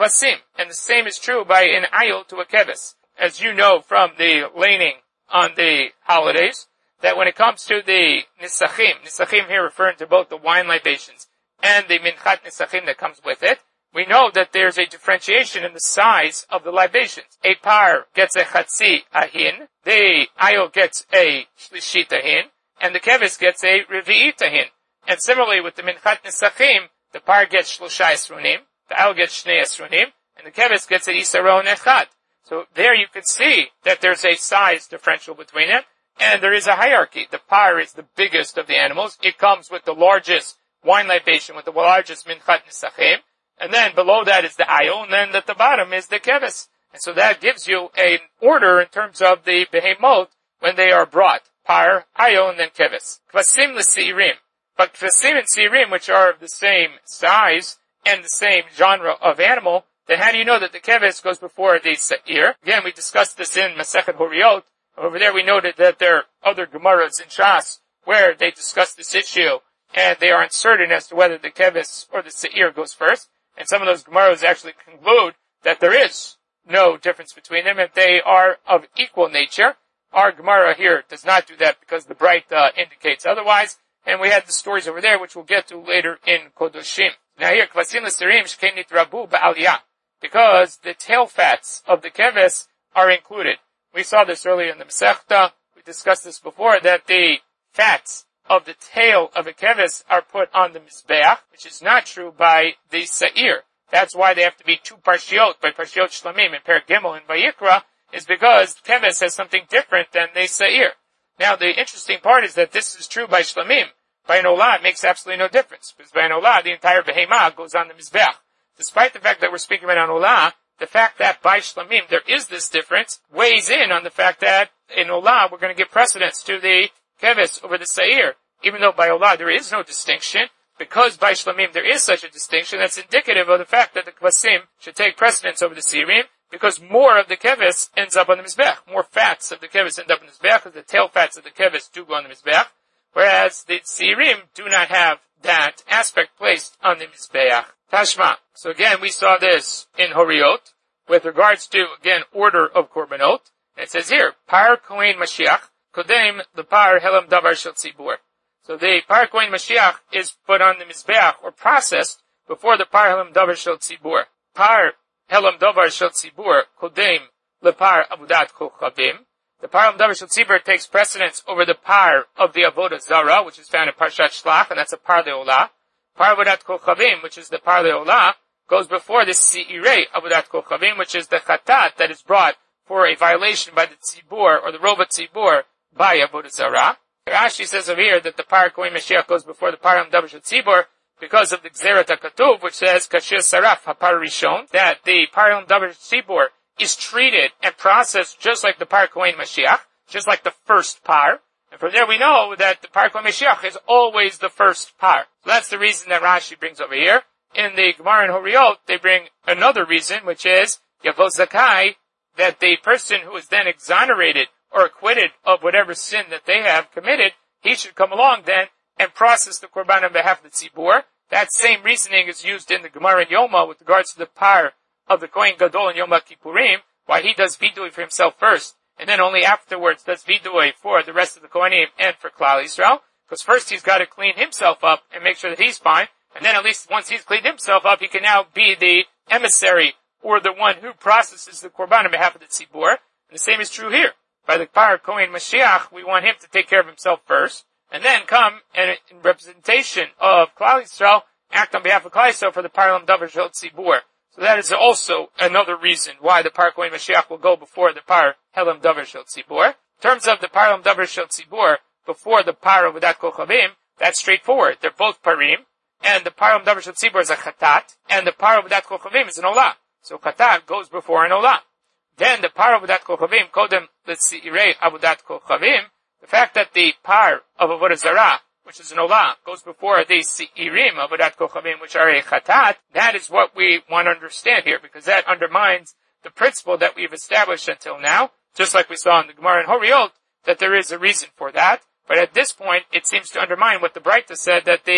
the same is true by an ayil to a keves. As you know from the laning on the holidays, that when it comes to the nisachim here referring to both the wine libations and the minchat nisachim that comes with it, we know that there's a differentiation in the size of the libations. A par gets a chatzi ahin, the ayil gets a shlishit ahin, and the keves gets a revi'it ahin. And similarly with the minchat nisachim, the par gets shlosha esronim, the ayil gets shnei esronim, and the keves gets an isaron echad. So there you can see that there's a size differential between them, and there is a hierarchy. The par is the biggest of the animals. It comes with the largest wine libation, with the largest minchat nisachim, and then below that is the ayil, and then at the bottom is the keves. And so that gives you an order in terms of the behemoth when they are brought. Par, ayil, and then keves. Kvasim l'seirim. But kvasim and seirim, which are of the same size and the same genre of animal, then how do you know that the keves goes before the seir? Again, we discussed this in Masechet Horiot. Over there we noted that there are other Gemaras in Shas where they discuss this issue, and they are uncertain as to whether the keves or the seir goes first. And some of those Gemaras actually conclude that there is no difference between them, and they are of equal nature. Our Gemara here does not do that because the bright indicates otherwise. And we had the stories over there, which we'll get to later in Kodoshim. Now here, Kvasim l'Serim shkein nitrabu ba'aliyah, because the tail fats of the keves are included. We saw this earlier in the Masechta. We discussed this before, that the fats of the tail of a keves are put on the mizbeach, which is not true by the seir. That's why they have to be two parshiot, by parshiot shlamim in Perek Gimel and Vayikra, is because keves has something different than the seir. Now the interesting part is that this is true by shlamim. By an olah, it makes absolutely no difference, because by an olah, the entire behemah goes on the mizbeach. Despite the fact that we're speaking about an olah, the fact that by shlamim there is this difference weighs in on the fact that in olah we're going to give precedence to the keves over the seir. Even though by olah there is no distinction, because by shlamim there is such a distinction, that's indicative of the fact that the kvasim should take precedence over the seirim, because more of the keves ends up on the mizbeach. More fats of the keves end up on the mizbeach, because the tail fats of the keves do go on the mizbeach, whereas the seirim do not have that aspect placed on the mizbeach. Tashma. So again, we saw this in Horiot, with regards to, again, order of korbanot. It says here, Par Kohen Mashiach, Kodem Lepar Helam Davar Shel Tzibur. So the Par Kohen Mashiach is put on the mizbeach, or processed, before the Par Helam Davar Shel Tzibur. Par Helam Davar Shel Tzibur, Kodem Lepar Avudat Kochavim. The Par Helam Davar Shel Tzibur takes precedence over the par of the Avodah Zara, which is found in Parshat Shlach, and that's a par le'olah. Par Avudat Kochavim, which is the par le'olah, goes before the seirei Avudat Kochavim, which is the chatat that is brought for a violation by the tzibur, or the rova tzibur, by Avodah Zarah. Rashi says over here that the Par Kohen Mashiach goes before the Par Helam Davar Shel Tzibur because of the Gzerat HaKatuv, which says, Kashir Saraf HaPar Rishon, that the Par Helam Davar Shel Tzibur is treated and processed just like the Par Kohen Mashiach, just like the first par. And from there we know that the Par Kohen Mashiach is always the first par. So that's the reason that Rashi brings over here. In the Gemara and Horiot, they bring another reason, which is Yavo Zakai, that the person who is then exonerated or acquitted of whatever sin that they have committed, he should come along then and process the korban on behalf of the tzibur. That same reasoning is used in the Gemara and Yoma with regards to the par of the Kohen Gadol and Yom Kippurim, why he does vidui for himself first, and then only afterwards does vidui for the rest of the Kohanim and for Klal Yisrael. Because first he's got to clean himself up and make sure that he's fine, and then at least once he's cleaned himself up, he can now be the emissary or the one who processes the korban on behalf of the tzibur. And the same is true here. By the Par Kohen Mashiach, we want him to take care of himself first, and then come and in representation of Klal Yisrael, act on behalf of Klal Yisrael for the Par Helam Davar Shel Tzibur. So that is also another reason why the Par Kohen Mashiach will go before the Par Helam Davar Shel Tzibur. In terms of the Par Helam Davar Shel Tzibur before the Par Avudat Kochavim, that's straightforward. They're both parim, and the Par Helam Davar Shel Tzibur is a chatat, and the Par Avudat Kochavim is an olah. So chatat goes before an olah. Then the Par Avudat Kochavim, Kodem L'Seirei Avudat Kochavim, the fact that the Par of Avodah Zarah, which is an olah, goes before the Seirim Avudat Kochavim, which are a chatat, that is what we want to understand here, because that undermines the principle that we've established until now, just like we saw in the Gemara and Horiot, that there is a reason for that. But at this point, it seems to undermine what the Braita said, that the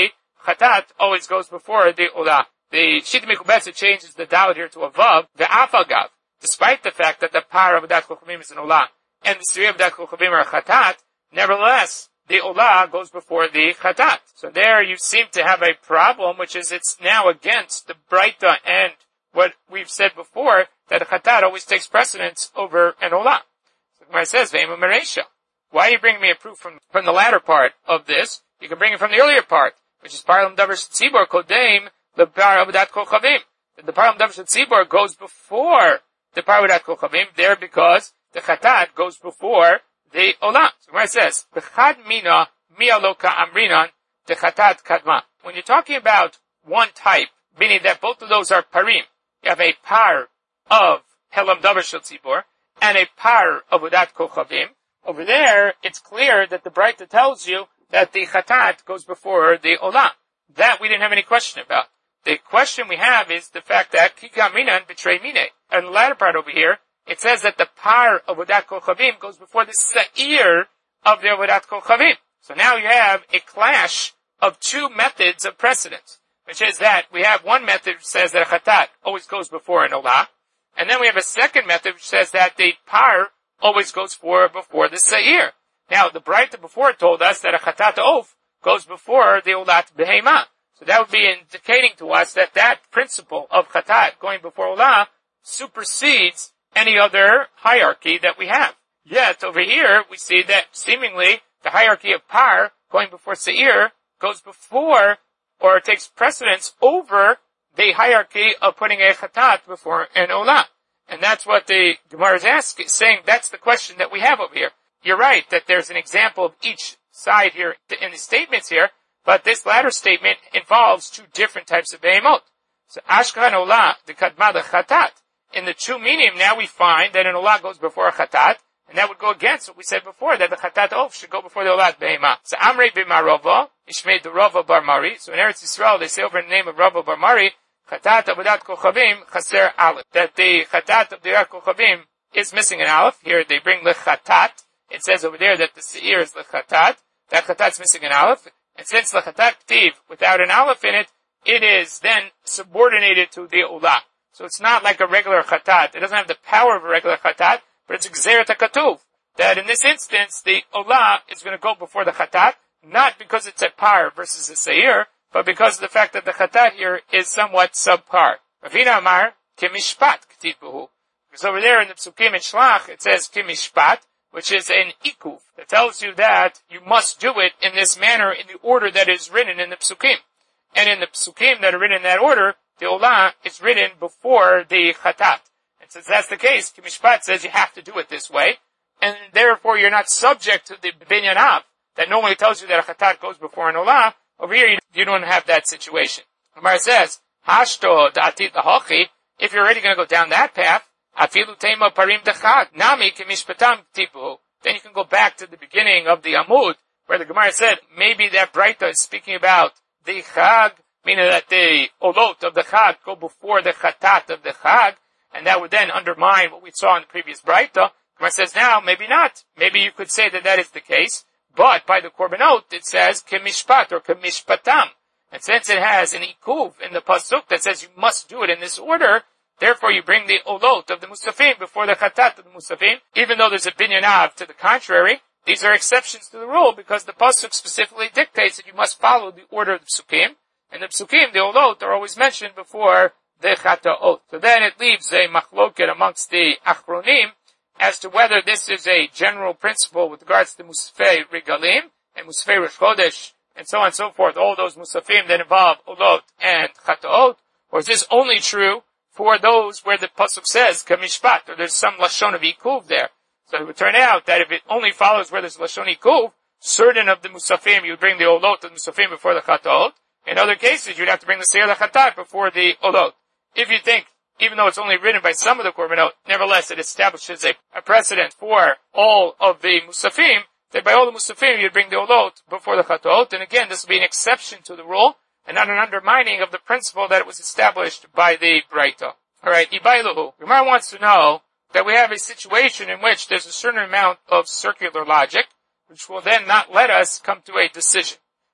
chatat always goes before the olah. The Shita Mekubetza changes the dalet here to a vav, the afagav, despite the fact that the par of Avodat Kochavim is an olah, and the Sri of Avodat Kochavim are a chatat, nevertheless, the olah goes before the chatat. So there you seem to have a problem, which is it's now against the Braita and what we've said before, that a chatat always takes precedence over an olah. So the Gemara says, Ve'ema Mereisha. Why are you bringing me a proof from the latter part of this? You can bring it from the earlier part, which is Parlam Davar Tzibor Kodem LePar Avodat Kochavim. The Parlam Davar Tzibor goes before the Par Avodat Kochavim there because the chatat goes before the olah. So where it says, B'chad mina mi'aloka amrinan the chatat kadma. When you're talking about one type, meaning that both of those are parim, you have a par of Helam Davar Shel Tzibor and a par of Avodat Kochavim. Over there, it's clear that the Braita tells you that the chatat goes before the olah. That we didn't have any question about. The question we have is the fact that Kika Minan betray Mine. And the latter part over here, it says that the par of Avodat Kochavim goes before the Sa'ir of the Avodat Kochavim. So now you have a clash of two methods of precedence, which is that we have one method which says that a chatat always goes before an olah, and then we have a second method which says that the par always goes before the Sa'ir. Now, the Braita before told us that a chatat oaf goes before the olat behema. So that would be indicating to us that that principle of chatat going before olah supersedes any other hierarchy that we have. Yet, over here, we see that seemingly the hierarchy of par going before Sa'ir goes before, or takes precedence over the hierarchy of putting a chatat before an olah. And that's what the Gemara is asking, saying that's the question that we have over here. You're right that there's an example of each side here in the statements here, but this latter statement involves two different types of behemot. So Ashkan Olah, the Kadma, the Chatat. In the two meaning, now we find that an Olah goes before a Chatat, and that would go against what we said before, that the Chatat Of should go before the Olat Behema. So Amrei b'Marova, Ishmei the Rava Bar Mari. So in Eretz Yisrael, they say over in the name of Rava Bar Mari, Chatat Avodat Kochavim Chaser Aleph. That the Chatat of the Avodat Kochavim is missing an Aleph. Here they bring Lechatat. It says over there that the Seir is Lechatat. That Chatat's missing an Aleph. And since Lechatat Ktiv, without an Aleph in it, it is then subordinated to the Olah. So it's not like a regular Chatat. It doesn't have the power of a regular Chatat, but it's Gzeret HaKatuv. That in this instance, the Olah is going to go before the Chatat, not because it's a par versus a Seir, but because of the fact that the Chatat here is somewhat subpar. Ravina Amar, Kimishpat Ktiv Buhu. Because over there in the Psukim and Shlach, it says Kimishpat, which is an ikuv, that tells you that you must do it in this manner in the order that is written in the Psukim. And in the Psukim that are written in that order, the Olah is written before the Chatat. And since that's the case, Kimishpat says you have to do it this way, and therefore you're not subject to the Binyan Av, that normally tells you that a Chatat goes before an Olah. Over here, you don't have that situation. Gemara says, Hashto da'atit lahochi, if you're already going to go down that path, afilu tema parim dechad, nami kimishpatam tipu. Then you can go back to the beginning of the Amud, where the Gemara said, maybe that Braita is speaking about the Chag, meaning that the Olot of the Chag go before the Chatat of the Chag, and that would then undermine what we saw in the previous Braita. Gemara says now, maybe not. Maybe you could say that that is the case, but by the Korbanot, it says kimishpat or kimishpatam. And since it has an ikuv in the pasuk that says you must do it in this order, therefore you bring the olot of the Musafim before the chatat of the Musafim. Even though there's a binyan av to the contrary, these are exceptions to the rule because the pasuk specifically dictates that you must follow the order of the psukim. And the psukim, the olot, are always mentioned before the chataot. So then it leaves a machloket amongst the achronim as to whether this is a general principle with regards to Musafei Regalim and Musafei Rosh Chodesh and so on and so forth, all those Musafim that involve Olot and Chataot, or is this only true for those where the Pasuk says Kamishpat, or there's some Lashon of Ikuv there. So it would turn out that if it only follows where there's Lashon Ikuv, certain of the Musafim, you would bring the Olot and Musafim before the Chataot. In other cases, you'd have to bring the Seir Chatat before the Olot. If you think, even though it's only written by some of the Korbanot, nevertheless it establishes a precedent for all of the Musafim, that by all the Musafim you'd bring the Olot before the Chatot, and again this will be an exception to the rule, and not an undermining of the principle that was established by the Braita. Alright, Ibailuhu. Gemara wants to know that we have a situation in which there's a certain amount of circular logic, which will then not let us come to a decision.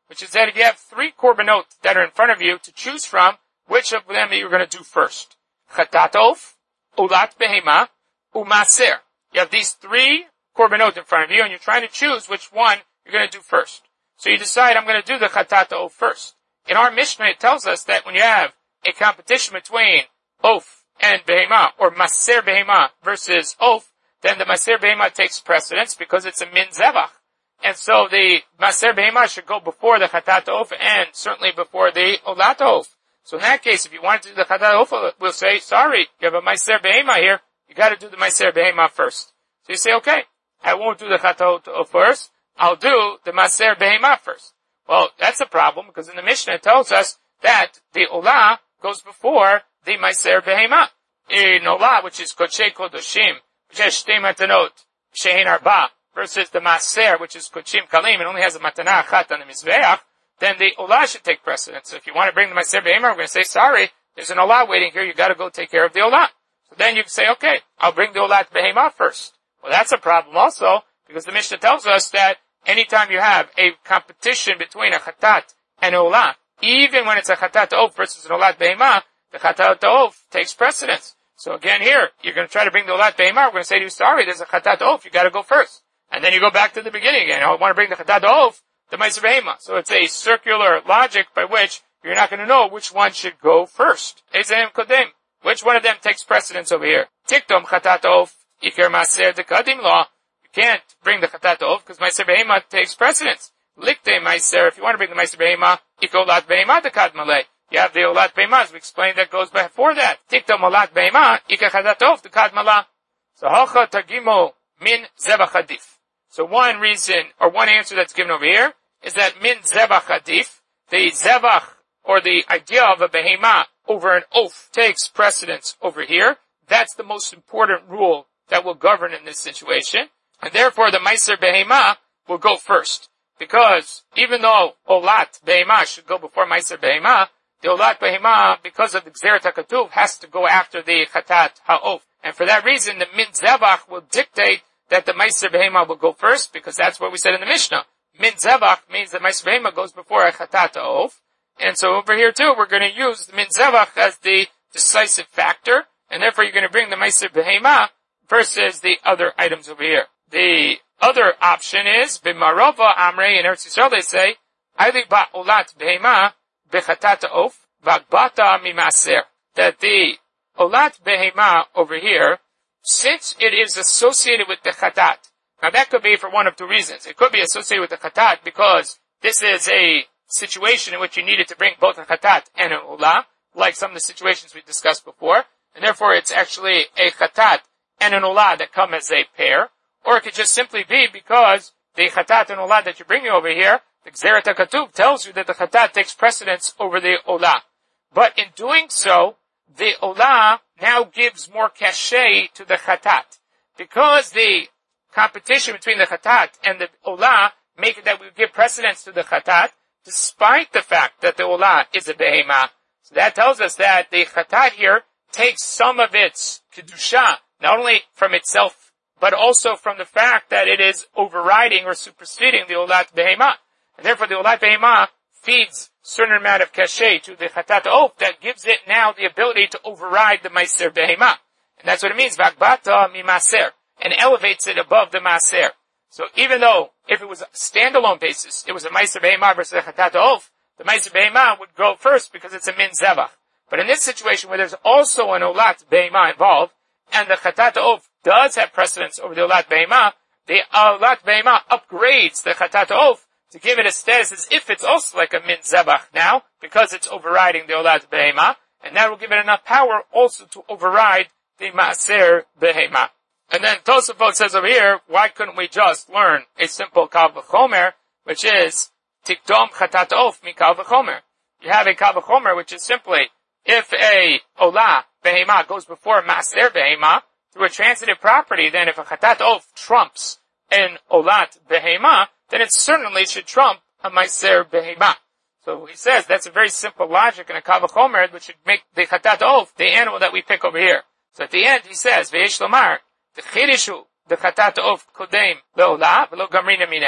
which is that if you have 3 korbanot that are in front of you to choose from, which of them you're going to do first? Chatat of, ulat behema, umaser. You have these 3 korbanot in front of you, and you're trying to choose which one you're going to do first. So you decide, I'm going to do the chatat of first. In our Mishnah, it tells us that when you have a competition between oaf and behema, or maser behema versus oaf, then the maser behema takes precedence because it's a min zevach. And so the maser behema should go before the chatat oaf and certainly before the olat oaf. So in that case, if you want to do the chatat oaf, we'll say, sorry, you have a maser behema here, you got to do the maser behema first. So you say, okay, I won't do the chatat oaf first, I'll do the maser behema first. Well, that's a problem because in the Mishnah it tells us that the olah goes before the maser behema. In olah, which is kodshe kodoshim, which has shtei matanot, shehin arba, versus the maser, which is kodshim kalim, it only has a matana achat on the mizbeach, then the olah should take precedence. So if you want to bring the maser behema, we're going to say, sorry, there's an olah waiting here, you got to go take care of the olah. So then you can say, okay, I'll bring the olah behema first. Well, that's a problem also, because the Mishnah tells us that anytime you have a competition between a chatat and an olah, even when it's a chatat oaf versus an olat behema, the chatat oaf takes precedence. So again here, you're going to try to bring the olat behema, we're going to say to you, sorry, there's a chatat oaf, you got to go first. And then you go back to the beginning again. I want to bring the chatat oaf, the maser behema. So it's a circular logic by which you're not going to know which one should go first. Ezem kodem. Which one of them takes precedence over here? Tiktom chatat oaf, ikir maser dekadim law. You can't bring the chatat oaf because maser behema takes precedence. Likte maser, if you want to bring the maser behema, iko olat behema dekadmale. You have the olat behema, as we explained, that goes before that. Tiktom olat behema, ikir chatat oaf dekadmala. So halcha tagimo min zevach hadif. So one reason, or one answer that's given over here, is that min zevach hadif, the zevach, or the idea of a behema over an oaf, takes precedence over here. That's the most important rule that will govern in this situation. And therefore the maser behema will go first. Because even though olat behema should go before maser behema, the olat behema, because of the gzeret hakatuv, has to go after the chatat ha'of. And for that reason, the min zevach will dictate that the maser behema will go first, because that's what we said in the Mishnah. Min zevach means that maser behema goes before a chatat ha'of. And so over here too, we're going to use the min zevach as the decisive factor, and therefore you're going to bring the maser behema versus the other items over here. The other option is, b'marova amrei, in Eretz Yisrael they say, ayli ba olat behema bechatat ha'of, v'agbata mimaser. That the olat behema over here, since it is associated with the chatat, now that could be for one of 2 reasons. It could be associated with the chatat because this is a situation in which you needed to bring both a chatat and an olah, like some of the situations we discussed before, and therefore it's actually a chatat and an olah that come as a pair, or it could just simply be because the chatat and olah that you're bringing over here, the gzeret hakatuv tells you that the chatat takes precedence over the olah. But in doing so, the olah now gives more cachet to the chatat. Because the competition between the chatat and the olah make it that we give precedence to the chatat, despite the fact that the olah is a behema. So that tells us that the chatat here takes some of its kedusha, not only from itself, but also from the fact that it is overriding or superseding the olat behema. And therefore the olat behema feeds certain amount of cachet to the chatat oaf that gives it now the ability to override the maser behema. And that's what it means, vagbata mimaser, and elevates it above the maser. So even though, if it was a standalone basis, it was a maser behema versus a chatat oaf, the maser behema would go first because it's a min zevach. But in this situation where there's also an olat behema involved, and the chatat oaf does have precedence over the olat behema, the olat behema upgrades the chatat oaf to give it a status as if it's also like a min zevach now, because it's overriding the olat behema, and that will give it enough power also to override the maser behema. And then Tosafot says over here, why couldn't we just learn a simple kal v'chomer, which is tikdom chatat oaf mi kal v'chomer. You have a kal v'chomer, which is simply, if a olah behema goes before maser behema through a transitive property, then if a chatat oaf trumps an olat behema, then it certainly should trump a maser behema. So he says that's a very simple logic in a kal v'chomer, which should make the chatat oaf the animal that we pick over here. So at the end he says, ve'yesh lomar, the chirishu, the chatat oaf kodem leolah, v'lo gamrina mineh.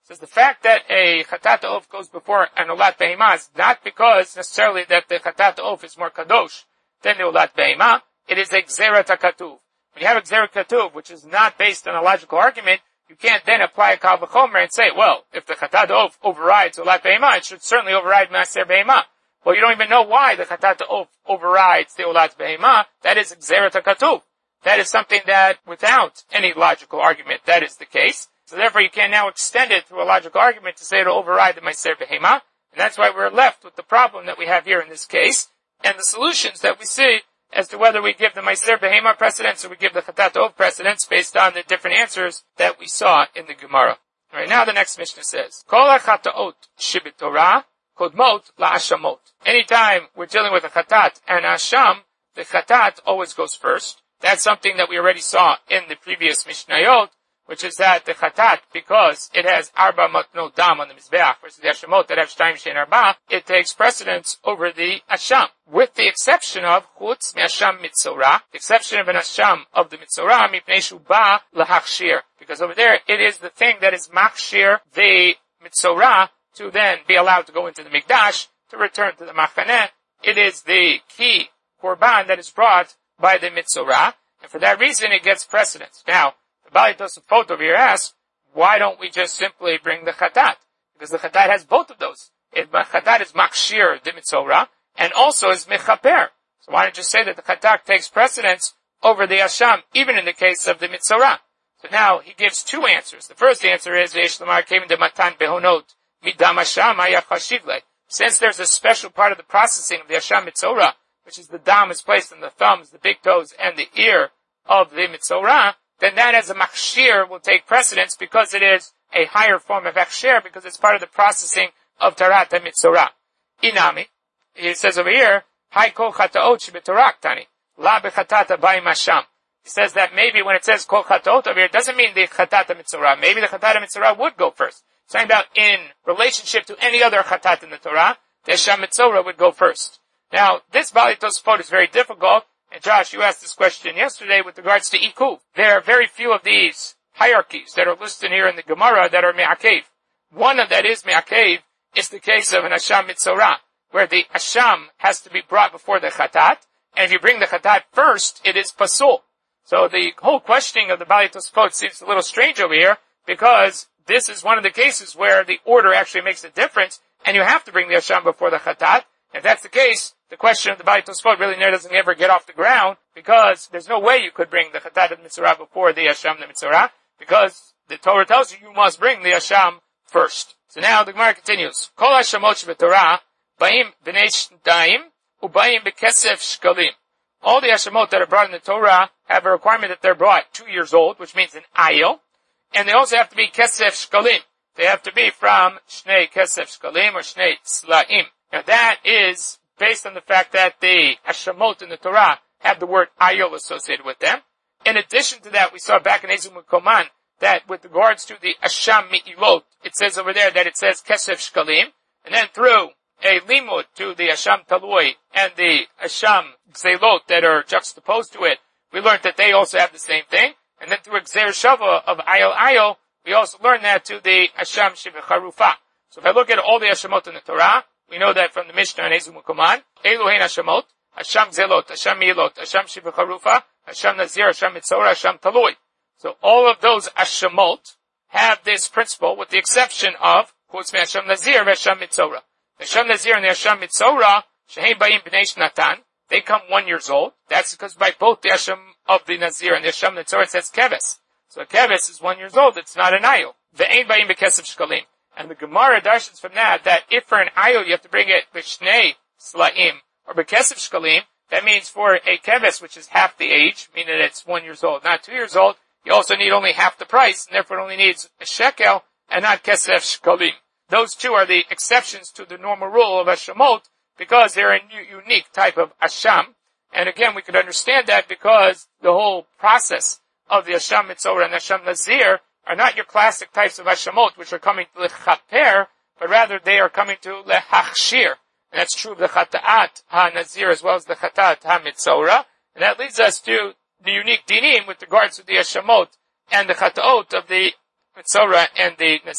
Says the fact that a chatat ha'of goes before an olat behemah is not because necessarily that the chatat ha'of is more kadosh than the olat behemah. It is a gzerat hakatuv. When you have a gzerat katuv, which is not based on a logical argument, you can't then apply a kal v'chomer and say, well, if the chatat ha'of overrides olat behemah, it should certainly override maaser behemah. Well, you don't even know why the chatat ha'of overrides the olat behemah. That is gzerat hakatuv. That is something that, without any logical argument, that is the case. So therefore you can now extend it through a logical argument to say it'll override the Meiser Behemah. And that's why we're left with the problem that we have here in this case, and the solutions that we see as to whether we give the Meiser Behemah precedence or we give the Chatat Ha'of precedence based on the different answers that we saw in the Gemara. Alright, now the next Mishnah says, Kol HaChataot Shibit-Torah Kodmot LaAshamot. Anytime we're dealing with a Chatat and Asham, the Chatat always goes first. That's something that we already saw in the previous Mishnayot, which is that the chatat, because it has arba matnot dam on the mizbeach versus the ashamot that have shtayim shein arba, it takes precedence over the asham, with the exception of chutz me'asham mitzorah, the exception of an asham of the mitzorah mipnei shu ba lahachshir, because over there it is the thing that is machshir the mitzorah to then be allowed to go into the mikdash to return to the machaneh. It is the key korban that is brought by the mitzorah, and for that reason it gets precedence. Now, the Bali Tosafot over here asks, why don't we just simply bring the chatat? Because the chatat has both of those. Chatat is makshir the mitzorah, and also is mechaper. So why don't you say that the chatat takes precedence over the asham, even in the case of the mitzorah? So now he gives two answers. The first answer is, V'yesh lamar came into matan behonot midam asham hayachashivle. Since there's a special part of the processing of the asham mitzorah, which is the dam is placed on the thumbs, the big toes, and the ear of the mitzorah, then that as a machshir will take precedence because it is a higher form of hachshir because it's part of the processing of tarat mitzorah. Inami, he says over here, Hai kol chataot shebetorak tani, la bechatata ba'im hasham. He says that maybe when it says kol chataot over here, it doesn't mean the chatata mitzorah. Maybe the chatata mitzorah would go first. It's talking about in relationship to any other chatat in the Torah, the hasham mitzorah would go first. Now, this Bali Tosafot is very difficult. And Josh, you asked this question yesterday with regards to Ikuv. There are very few of these hierarchies that are listed here in the Gemara that are Me'akev. One of that is Me'akev is the case of an Asham Mitzorah, where the Asham has to be brought before the Chatat, and if you bring the Chatat first, it is Pasul. So the whole questioning of the Bali Tosafot seems a little strange over here, because this is one of the cases where the order actually makes a difference, and you have to bring the Asham before the Chatat. If that's the case, the question of the Bali Tosafot really doesn't ever get off the ground, because there's no way you could bring the Chatat of Mitzorah before the Asham the Mitzorah, because the Torah tells you must bring the Asham first. So now the Gemara continues. Kol Hashamot Sheb'Torah ba'im b'nei shnayim u'ba'im b'kesef shkalim. All the Hashamot that are brought in the Torah have a requirement that they're brought 2 years old, which means an ayil, and they also have to be kesef shkalim. They have to be from shnei kesef shkalim or shnei slaim. Now that is based on the fact that the Hashamot in the Torah have the word ayil associated with them. In addition to that, we saw back in Ezum Koman that with regards to the Asham Mi'ilot, it says over there that it says Kesef Shkalim, and then through a limud to the Asham Talui and the Asham Gzelot that are juxtaposed to it, we learned that they also have the same thing. And then through a Gzer Shava of Ayil, we also learned that to the Asham Shivacharufa. So if I look at all the Hashamot in the Torah, we know that from the Mishnah and Ezum Koman, Eluhein Hashamot, Asham Zelot, Asham Milot, Asham Shivacharufa, Asham Nazir, Asham Mitzorah, Asham Talui. So all of those Hashamot have this principle with the exception of Chutz Asham Nazir and Asham Mitzorah. The Asham Nazir and the Asham Mitzorah, Sheheim Ba'im B'nei Shnatan, they come 1 year old. That's because by both the Asham of the Nazir and the Asham Mitzorah it says Keves. So a Keves is 1 year old, it's not an Ayil. Ve'ein Ba'im B'kesef Shkalim. And the Gemara darshans from that if for an ayil you have to bring it b'shnei slaim or b'kesef shkalim, that means for a keves, which is half the age, meaning that it's 1 year old, not 2 years old, you also need only half the price, and therefore it only needs a shekel and not kesef shkalim. Those two are the exceptions to the normal rule of Hashamot, because they're a unique type of Asham. And again, we could understand that because the whole process of the Asham Mitzorah and Asham Nazir are not your classic types of Hashamot, which are coming to lechaper, but rather they are coming to lehachshir. And that's true of the Chata'at HaNazir as well as the Chatat HaMitzorah. And that leads us to the unique dinim with regards to the Hashamot and the Chata'ot of the Mitzorah and the Nazir.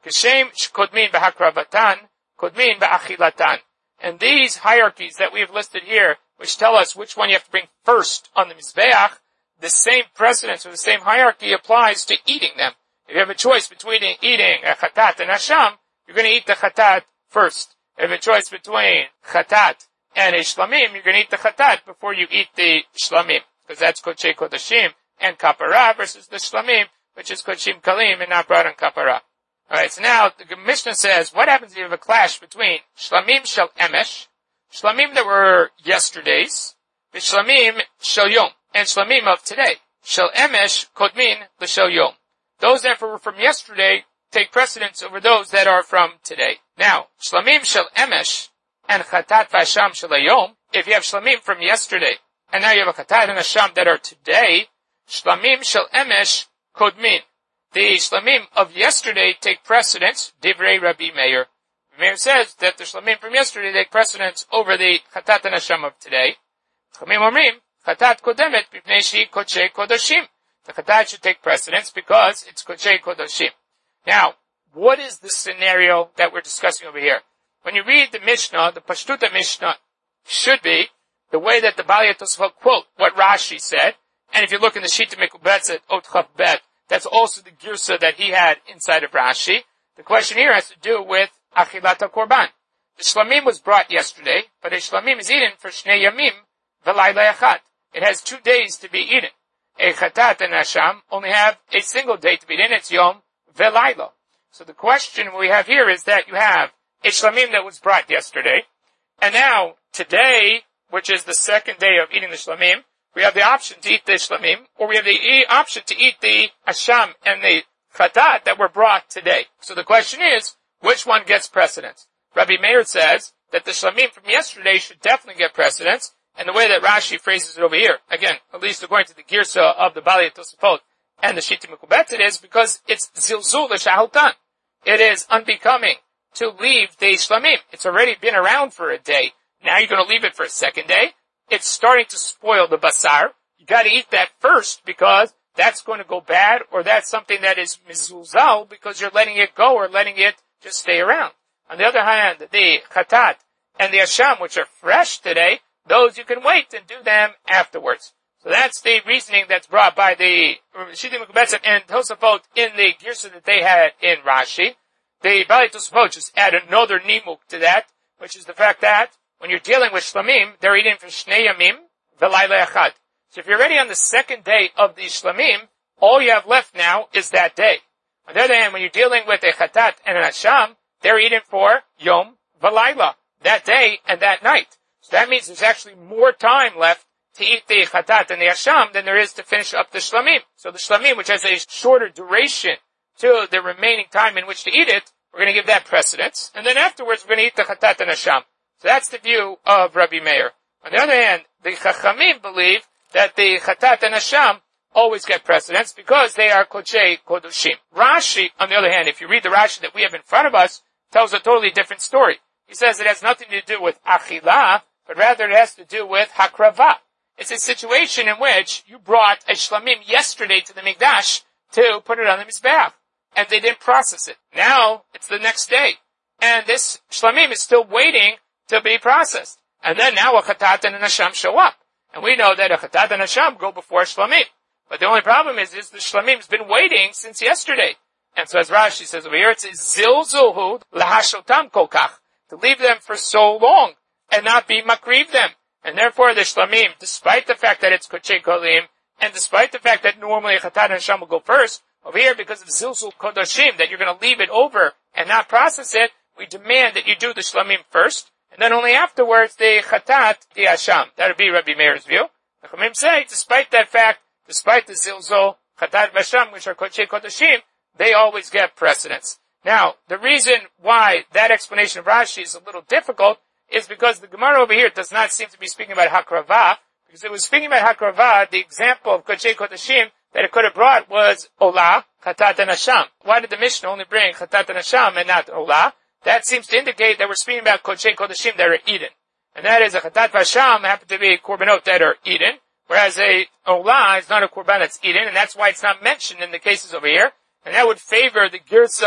Kashem kodmin b'hakravatan, kodmin b'achilatan. And these hierarchies that we have listed here, which tell us which one you have to bring first on the Mizbeach, the same precedence or the same hierarchy applies to eating them. If you have a choice between eating a chatat and asham, you're going to eat the chatat first. If you have a choice between chatat and a shlamim, you're going to eat the chatat before you eat the shlamim, because that's kodshe kodashim and kapara versus the shlamim, which is kodshim kalim and not brought on kapara. Alright, so now the Mishnah says, what happens if you have a clash between shlamim shel emesh, shlamim that were yesterday's, shlamim shel yom, and shlamim of today. Shel emesh kodmin l'shel yom. Those that were from yesterday take precedence over those that are from today. Now, shlamim shel emesh and chatat v'asham shel yom, if you have shlamim from yesterday, and now you have a chatat and asham that are today, shlamim shel emesh kodmin. The shlamim of yesterday take precedence, divrei Rabbi Meir. Meir says that the shlamim from yesterday take precedence over the chatat and asham of today. Chachamim omrim, chatat kodemet b'pnei shehi kodshei kodashim. The chatat should take precedence because it's kodshei kodashim. Now, what is the scenario that we're discussing over here? When you read the Mishnah, the Pashtuta Mishnah should be the way that the Balei Tosafot quote what Rashi said, and if you look in the Shita Mekubetzet Ot Chaf Bet, that's also the girsa that he had inside of Rashi. The question here has to do with Achilat HaKorban. The shlamim was brought yesterday, but a shlamim is eaten for Shnei Yamim V'layla Echad. It has 2 days to be eaten. A chatat and asham only have a single day to be eaten. It's Yom V'layla. So the question we have here is that you have a shlamim that was brought yesterday, and now today, which is the second day of eating the shlamim, we have the option to eat the shlamim, or we have the option to eat the asham and the chatat that were brought today. So the question is, which one gets precedence? Rabbi Meir says that the shlamim from yesterday should definitely get precedence, and the way that Rashi phrases it over here, again, at least according to the girsa of the Balei Tosafot and the Shita Mekubetzet, is because it's zilzul l'shahaltan. It is unbecoming to leave the shlamim. It's already been around for a day. Now you're going to leave it for a second day. It's starting to spoil the basar. You got to eat that first because that's going to go bad, or that's something that is mizulzal because you're letting it go or letting it just stay around. On the other hand, the chatat and the asham, which are fresh today, those you can wait and do them afterwards. So that's the reasoning that's brought by the Shita Mekubetzet and Tosafot in the girsa that they had in Rashi. The Balei Tosafot just add another nimuk to that, which is the fact that when you're dealing with shlamim, they're eating for Shnei Yamim V'layla Echad. So if you're already on the second day of the shlamim, all you have left now is that day. On the other hand, when you're dealing with a chatat and an asham, they're eating for Yom V'layla, that day and that night. So that means there's actually more time left to eat the chatat and the asham than there is to finish up the shlamim. So the shlamim, which has a shorter duration to the remaining time in which to eat it, we're going to give that precedence. And then afterwards, we're going to eat the chatat and asham. So that's the view of Rabbi Meir. On the other hand, the Chachamim believe that the chatat and asham always get precedence because they are kodshei kodoshim. Rashi, on the other hand, if you read the Rashi that we have in front of us, tells a totally different story. He says it has nothing to do with achilah, but rather it has to do with hakrava. It's a situation in which you brought a shlamim yesterday to the Mikdash to put it on the Mizbeach, and they didn't process it. Now, it's the next day, and this shlamim is still waiting to be processed. And then now a chatat and an asham show up. And we know that a chatat and asham go before a shlamim. But the only problem is the shlamim's been waiting since yesterday. And so as Rashi says over here, it's zilzulhu lahashotam kolkach, to leave them for so long and not be makriv them. And therefore the shlamim, despite the fact that it's kodshei kolim, and despite the fact that normally a chatat and asham will go first, over here because of zilzul kodoshim, that you're going to leave it over and not process it, we demand that you do the shlamim first, and then only afterwards the chatat, the asham. That would be Rabbi Meir's view. The Chachamim say, despite that fact, despite the zilzul, chatat, vasham, which are kodshei kodoshim, they always get precedence. Now, the reason why that explanation of Rashi is a little difficult is because the Gemara over here does not seem to be speaking about hakrava, because it was speaking about hakrava, the example of kodshei kodoshim that it could have brought was olah, chatat, and asham. Why did the Mishnah only bring chatat and asham and not olah? That seems to indicate that we're speaking about kodshei kodoshim that are eaten. And that is a chatat vasham happen to be korbanot that are eaten, whereas a olah is not a korban that's eaten, and that's why it's not mentioned in the cases over here. And that would favor the girsa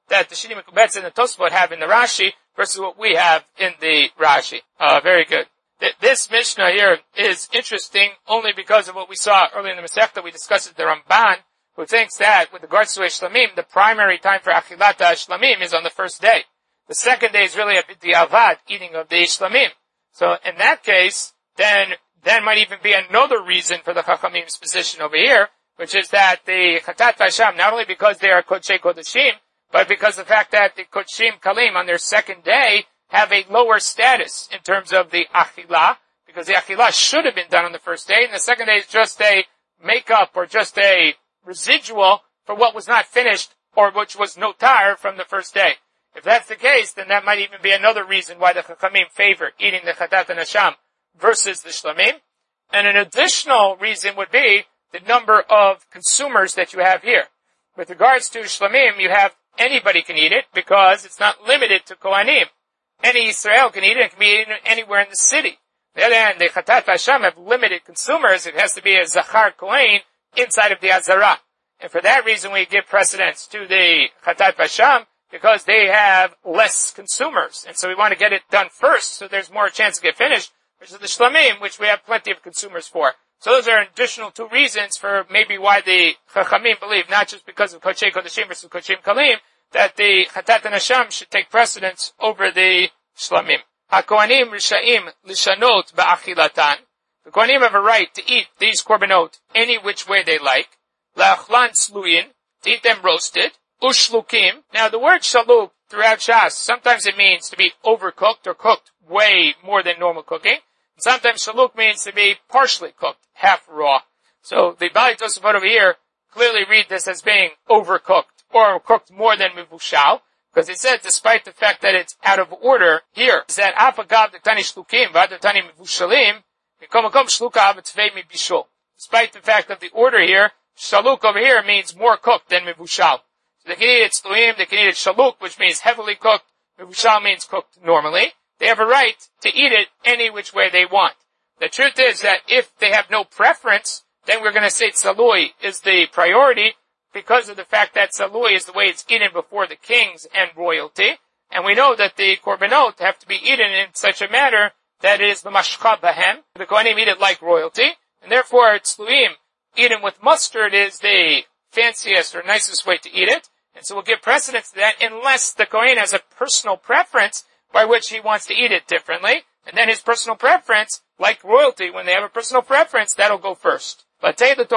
that the Shini Mekubetz and the Tosfot have in the Rashi versus what we have in the Rashi. Very good. This Mishnah here is interesting only because of what we saw earlier in the Masechta. We discussed it, the Ramban, who thinks that with regards to a Shlamim, the primary time for Achilata Shlamim is on the first day. The second day is really a B'diavad, eating of the Shlamim. So in that case, then might even be another reason for the Chachamim's position over here, which is that the Chatat Vasham, not only because they are Kodshei Kodashim, but because the fact that the Kodshim Kalim on their second day have a lower status in terms of the Achilah, because the Achilah should have been done on the first day, and the second day is just a makeup or just a residual for what was not finished or which was notar from the first day. If that's the case, then that might even be another reason why the Chachamim favor eating the Chatat and Hasham versus the Shlamim. And an additional reason would be the number of consumers that you have here. With regards to Shlamim, you have anybody can eat it because it's not limited to Kohanim. Any Israel can eat it and can be eaten anywhere in the city. On the other hand, the Chatat Hasham have limited consumers. It has to be a Zachar Kohen inside of the Azara. And for that reason, we give precedence to the Chatat Hasham because they have less consumers. And so we want to get it done first so there's more chance to get finished, which is the Shlamim, which we have plenty of consumers for. So those are additional two reasons for maybe why the Chachamim believe, not just because of Kodshei Kodashim versus Kodshim Kalim, that the Chatat and Hasham should take precedence over the Shlamim. HaKohanim Risha'im Lishanot Ba'achilatan. The Kohanim have a right to eat these korbanot any which way they like. La'achlan Sluyin, to eat them roasted. Ushlukim. Now the word shaluk throughout Shas, sometimes it means to be overcooked or cooked way more than normal cooking. Sometimes shaluk means to be partially cooked, half raw. So the Bali Tosafot over here clearly read this as being overcooked or cooked more than mivushal, because it said despite the fact that it's out of order here, is that afagav the tani shlukim v'ad tani mivushalim mikomakom shluka b'tzvei mibishol. Despite the fact of the order here, shaluk over here means more cooked than mivushal. So they can eat it sluim, they can eat it shaluk, which means heavily cooked. Mivushal means cooked normally. They have a right to eat it any which way they want. The truth is that if they have no preference, then we're going to say tzalui is the priority because of the fact that tzalui is the way it's eaten before the kings and royalty. And we know that the korbanot have to be eaten in such a manner that it is the mashcha bahem. The kohanim eat it like royalty. And therefore, tzluim, eaten with mustard, is the fanciest or nicest way to eat it. And so we'll give precedence to that unless the kohen has a personal preference by which he wants to eat it differently. And then his personal preference, like royalty, when they have a personal preference, that'll go first. And you have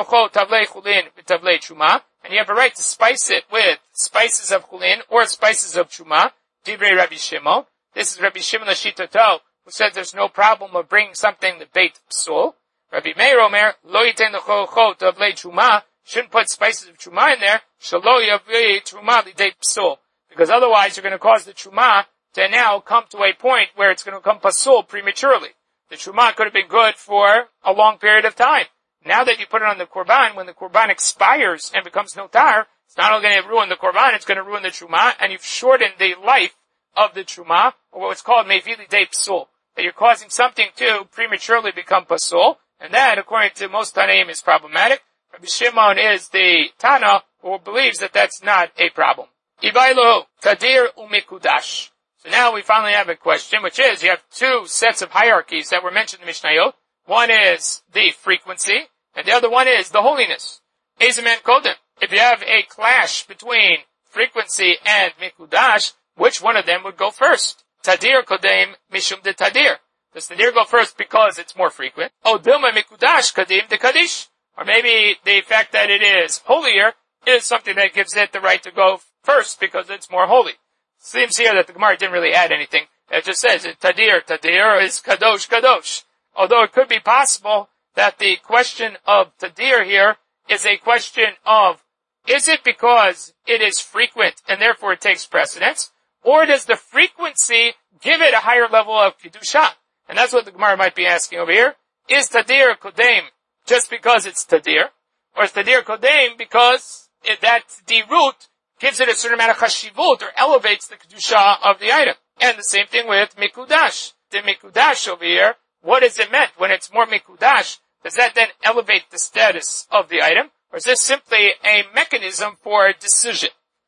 a right to spice it with spices of chulin or spices of chuma. Divrei Rabbi Shimon. This is Rabbi Shimon Lashitato, who says there's no problem of bringing something to beit psul. Rabbi Meir Omer, lo yiten l'chochot of le chuma, shouldn't put spices of chuma in there, shalo yavi chuma lidei psul. Because otherwise you're going to cause the chuma to now come to a point where it's going to come pasul prematurely. The chuma could have been good for a long period of time. Now that you put it on the korban, when the korban expires and becomes notar, it's not only going to ruin the korban, it's going to ruin the truma, and you've shortened the life of the truma, or what's called mevili de psul, that you're causing something to prematurely become pasul, and that, according to most Tanaim, is problematic. Rabbi Shimon is the Tana who believes that that's not a problem. Ibailu, tadir umikudash. So now we finally have a question, which is, you have two sets of hierarchies that were mentioned in Mishnayot. One is the frequency, and the other one is the holiness. Ezeman Kodem. If you have a clash between frequency and mikudash, which one of them would go first? Tadir Kodem Mishum de Tadir. Does Tadir go first because it's more frequent? Oh, Dilma Mikudash Kadim de Kadish. Or maybe the fact that it is holier is something that gives it the right to go first because it's more holy. Seems here that the Gemara didn't really add anything. It just says Tadir is Kadosh Kadosh. Although it could be possible that the question of Tadir here is a question of, is it because it is frequent and therefore it takes precedence? Or does the frequency give it a higher level of Kedusha? And that's what the Gemara might be asking over here. Is Tadir Kodem just because it's Tadir? Or is Tadir Kodem because the root gives it a certain amount of chashivut or elevates the Kedusha of the item? And the same thing with Mikudash. The Mikudash over here, what is it meant? When it's more Mikudash, does that then elevate the status of the item? Or is this simply a mechanism for decision?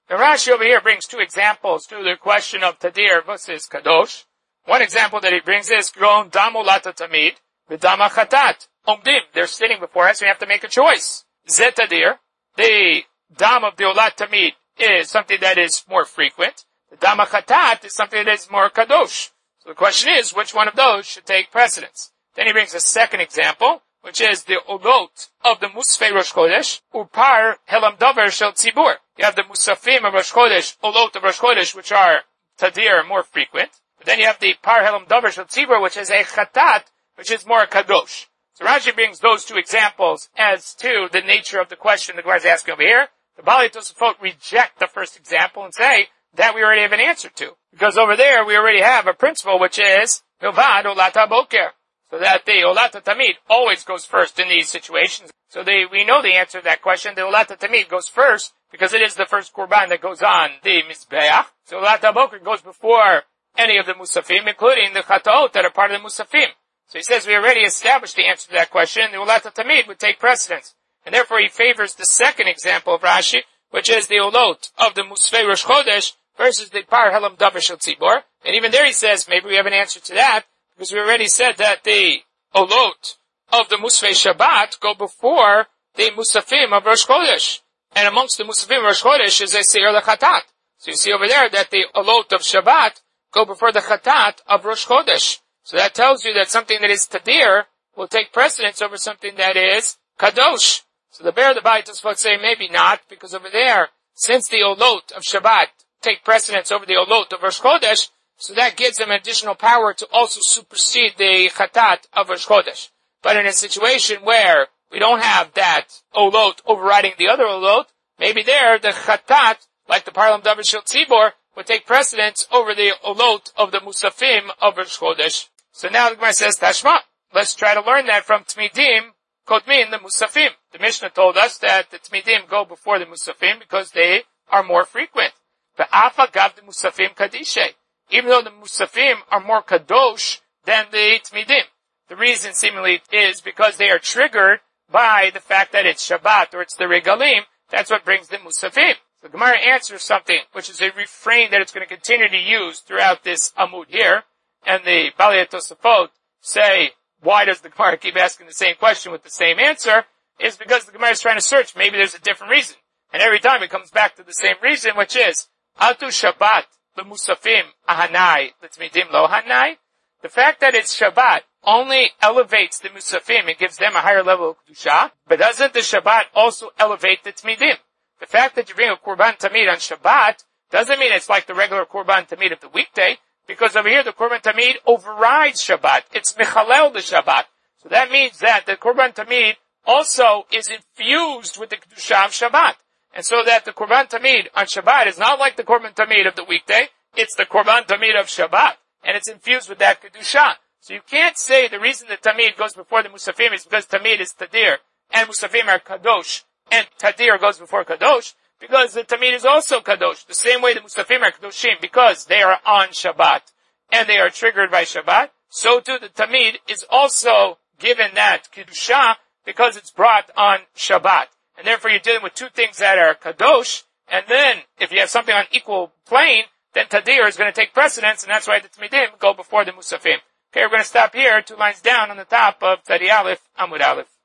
The Rashi over here brings two examples to the question of Tadir versus Kadosh. One example that he brings is Gron Damu Lata Tamid, Vidama Chatat. Omdim, they're sitting before us, we have to make a choice. Zet Tadir, the Dam of the Olat Tamid is something that is more frequent. The Dama Chatat is something that is more Kadosh. So the question is, which one of those should take precedence? Then he brings a second example, which is the Olot of the Musafei Rosh Chodesh, Upar Helam Davar Shel Tzibur. You have the Musafim of Rosh Chodesh, Olot of Rosh Chodesh, which are Tadir, more frequent. But then you have the Par Helam Davar Shel Tzibur, which is a Chatat, which is more Kadosh. So Rashi brings those two examples as to the nature of the question the Gemara is asking over here. The Baalei Tosafot reject the first example and say that we already have an answer to. Because over there we already have a principle which is Milvad Olata Boker. So that the Olata Tamid always goes first in these situations. So we know the answer to that question. The Olata Tamid goes first because it is the first Korban that goes on the Mizbeach. So Olata Boker goes before any of the Musafim, including the Chataot that are part of the Musafim. So he says we already established the answer to that question. The Olata Tamid would take precedence. And therefore he favors the second example of Rashi, which is the Olot of the Musafei Rosh Chodesh versus the Par Helam Davar Shel Tzibor. And even there he says maybe we have an answer to that, because we already said that the Olot of the Musafei Shabbat go before the Musafim of Rosh Chodesh. And amongst the Musafim of Rosh Chodesh is a Seir Lechatat. So you see over there that the Olot of Shabbat go before the Chatat of Rosh Chodesh. So that tells you that something that is Tadir will take precedence over something that is Kadosh. So the Baalei Tosafot say maybe not, because over there, since the Olot of Shabbat take precedence over the Olot of Rosh Chodesh, so that gives them additional power to also supersede the Chatat of Rosh Chodesh. But in a situation where we don't have that Olot overriding the other Olot, maybe there the Chatat, like the Par Helam Davar Shel Tzibor, would take precedence over the Olot of the Musafim of Rosh Chodesh. So now the Gemara says, Tashma, let's try to learn that from Tmidim, Kodmin, the Musafim. The Mishnah told us that the Tmidim go before the Musafim because they are more frequent. But Afa gav the Musafim Kadishe. Even though the Musafim are more Kadosh than the Tmidim. The reason seemingly is because they are triggered by the fact that it's Shabbat or it's the Regalim. That's what brings the Musafim. The Gemara answers something, which is a refrain that it's going to continue to use throughout this Amud here. And the Baalei Tosafot say, why does the Gemara keep asking the same question with the same answer? Is because the Gemara is trying to search. Maybe there's a different reason. And every time it comes back to the same reason, which is, Atu Shabbat, the Musafim, Ahanai, the Tmidim lo Hanai. The fact that it's Shabbat only elevates the Musafim and gives them a higher level of Kedusha, but doesn't the Shabbat also elevate the Tmidim? The fact that you bring a Korban Tamid on Shabbat doesn't mean it's like the regular Korban Tamid of the weekday, because over here the Korban Tamid overrides Shabbat. It's Mechalel the Shabbat. So that means that the Korban Tamid also is infused with the Kedusha of Shabbat. And so that the Korban Tamid on Shabbat is not like the Korban Tamid of the weekday, it's the Korban Tamid of Shabbat. And it's infused with that Kedusha. So you can't say the reason that Tamid goes before the Musafim is because Tamid is Tadir, and Musafim are Kadosh, and Tadir goes before Kadosh, because the Tamid is also Kadosh. The same way the Musafim are Kadoshim, because they are on Shabbat, and they are triggered by Shabbat, so too the Tamid is also given that Kedusha, because it's brought on Shabbat. And therefore you're dealing with two things that are Kadosh, and then if you have something on equal plane, then Tadir is going to take precedence, and that's why the Tmidim go before the Musafim. Okay, we're going to stop here, 2 lines down on the top of Tzadi Aleph, Amud Aleph.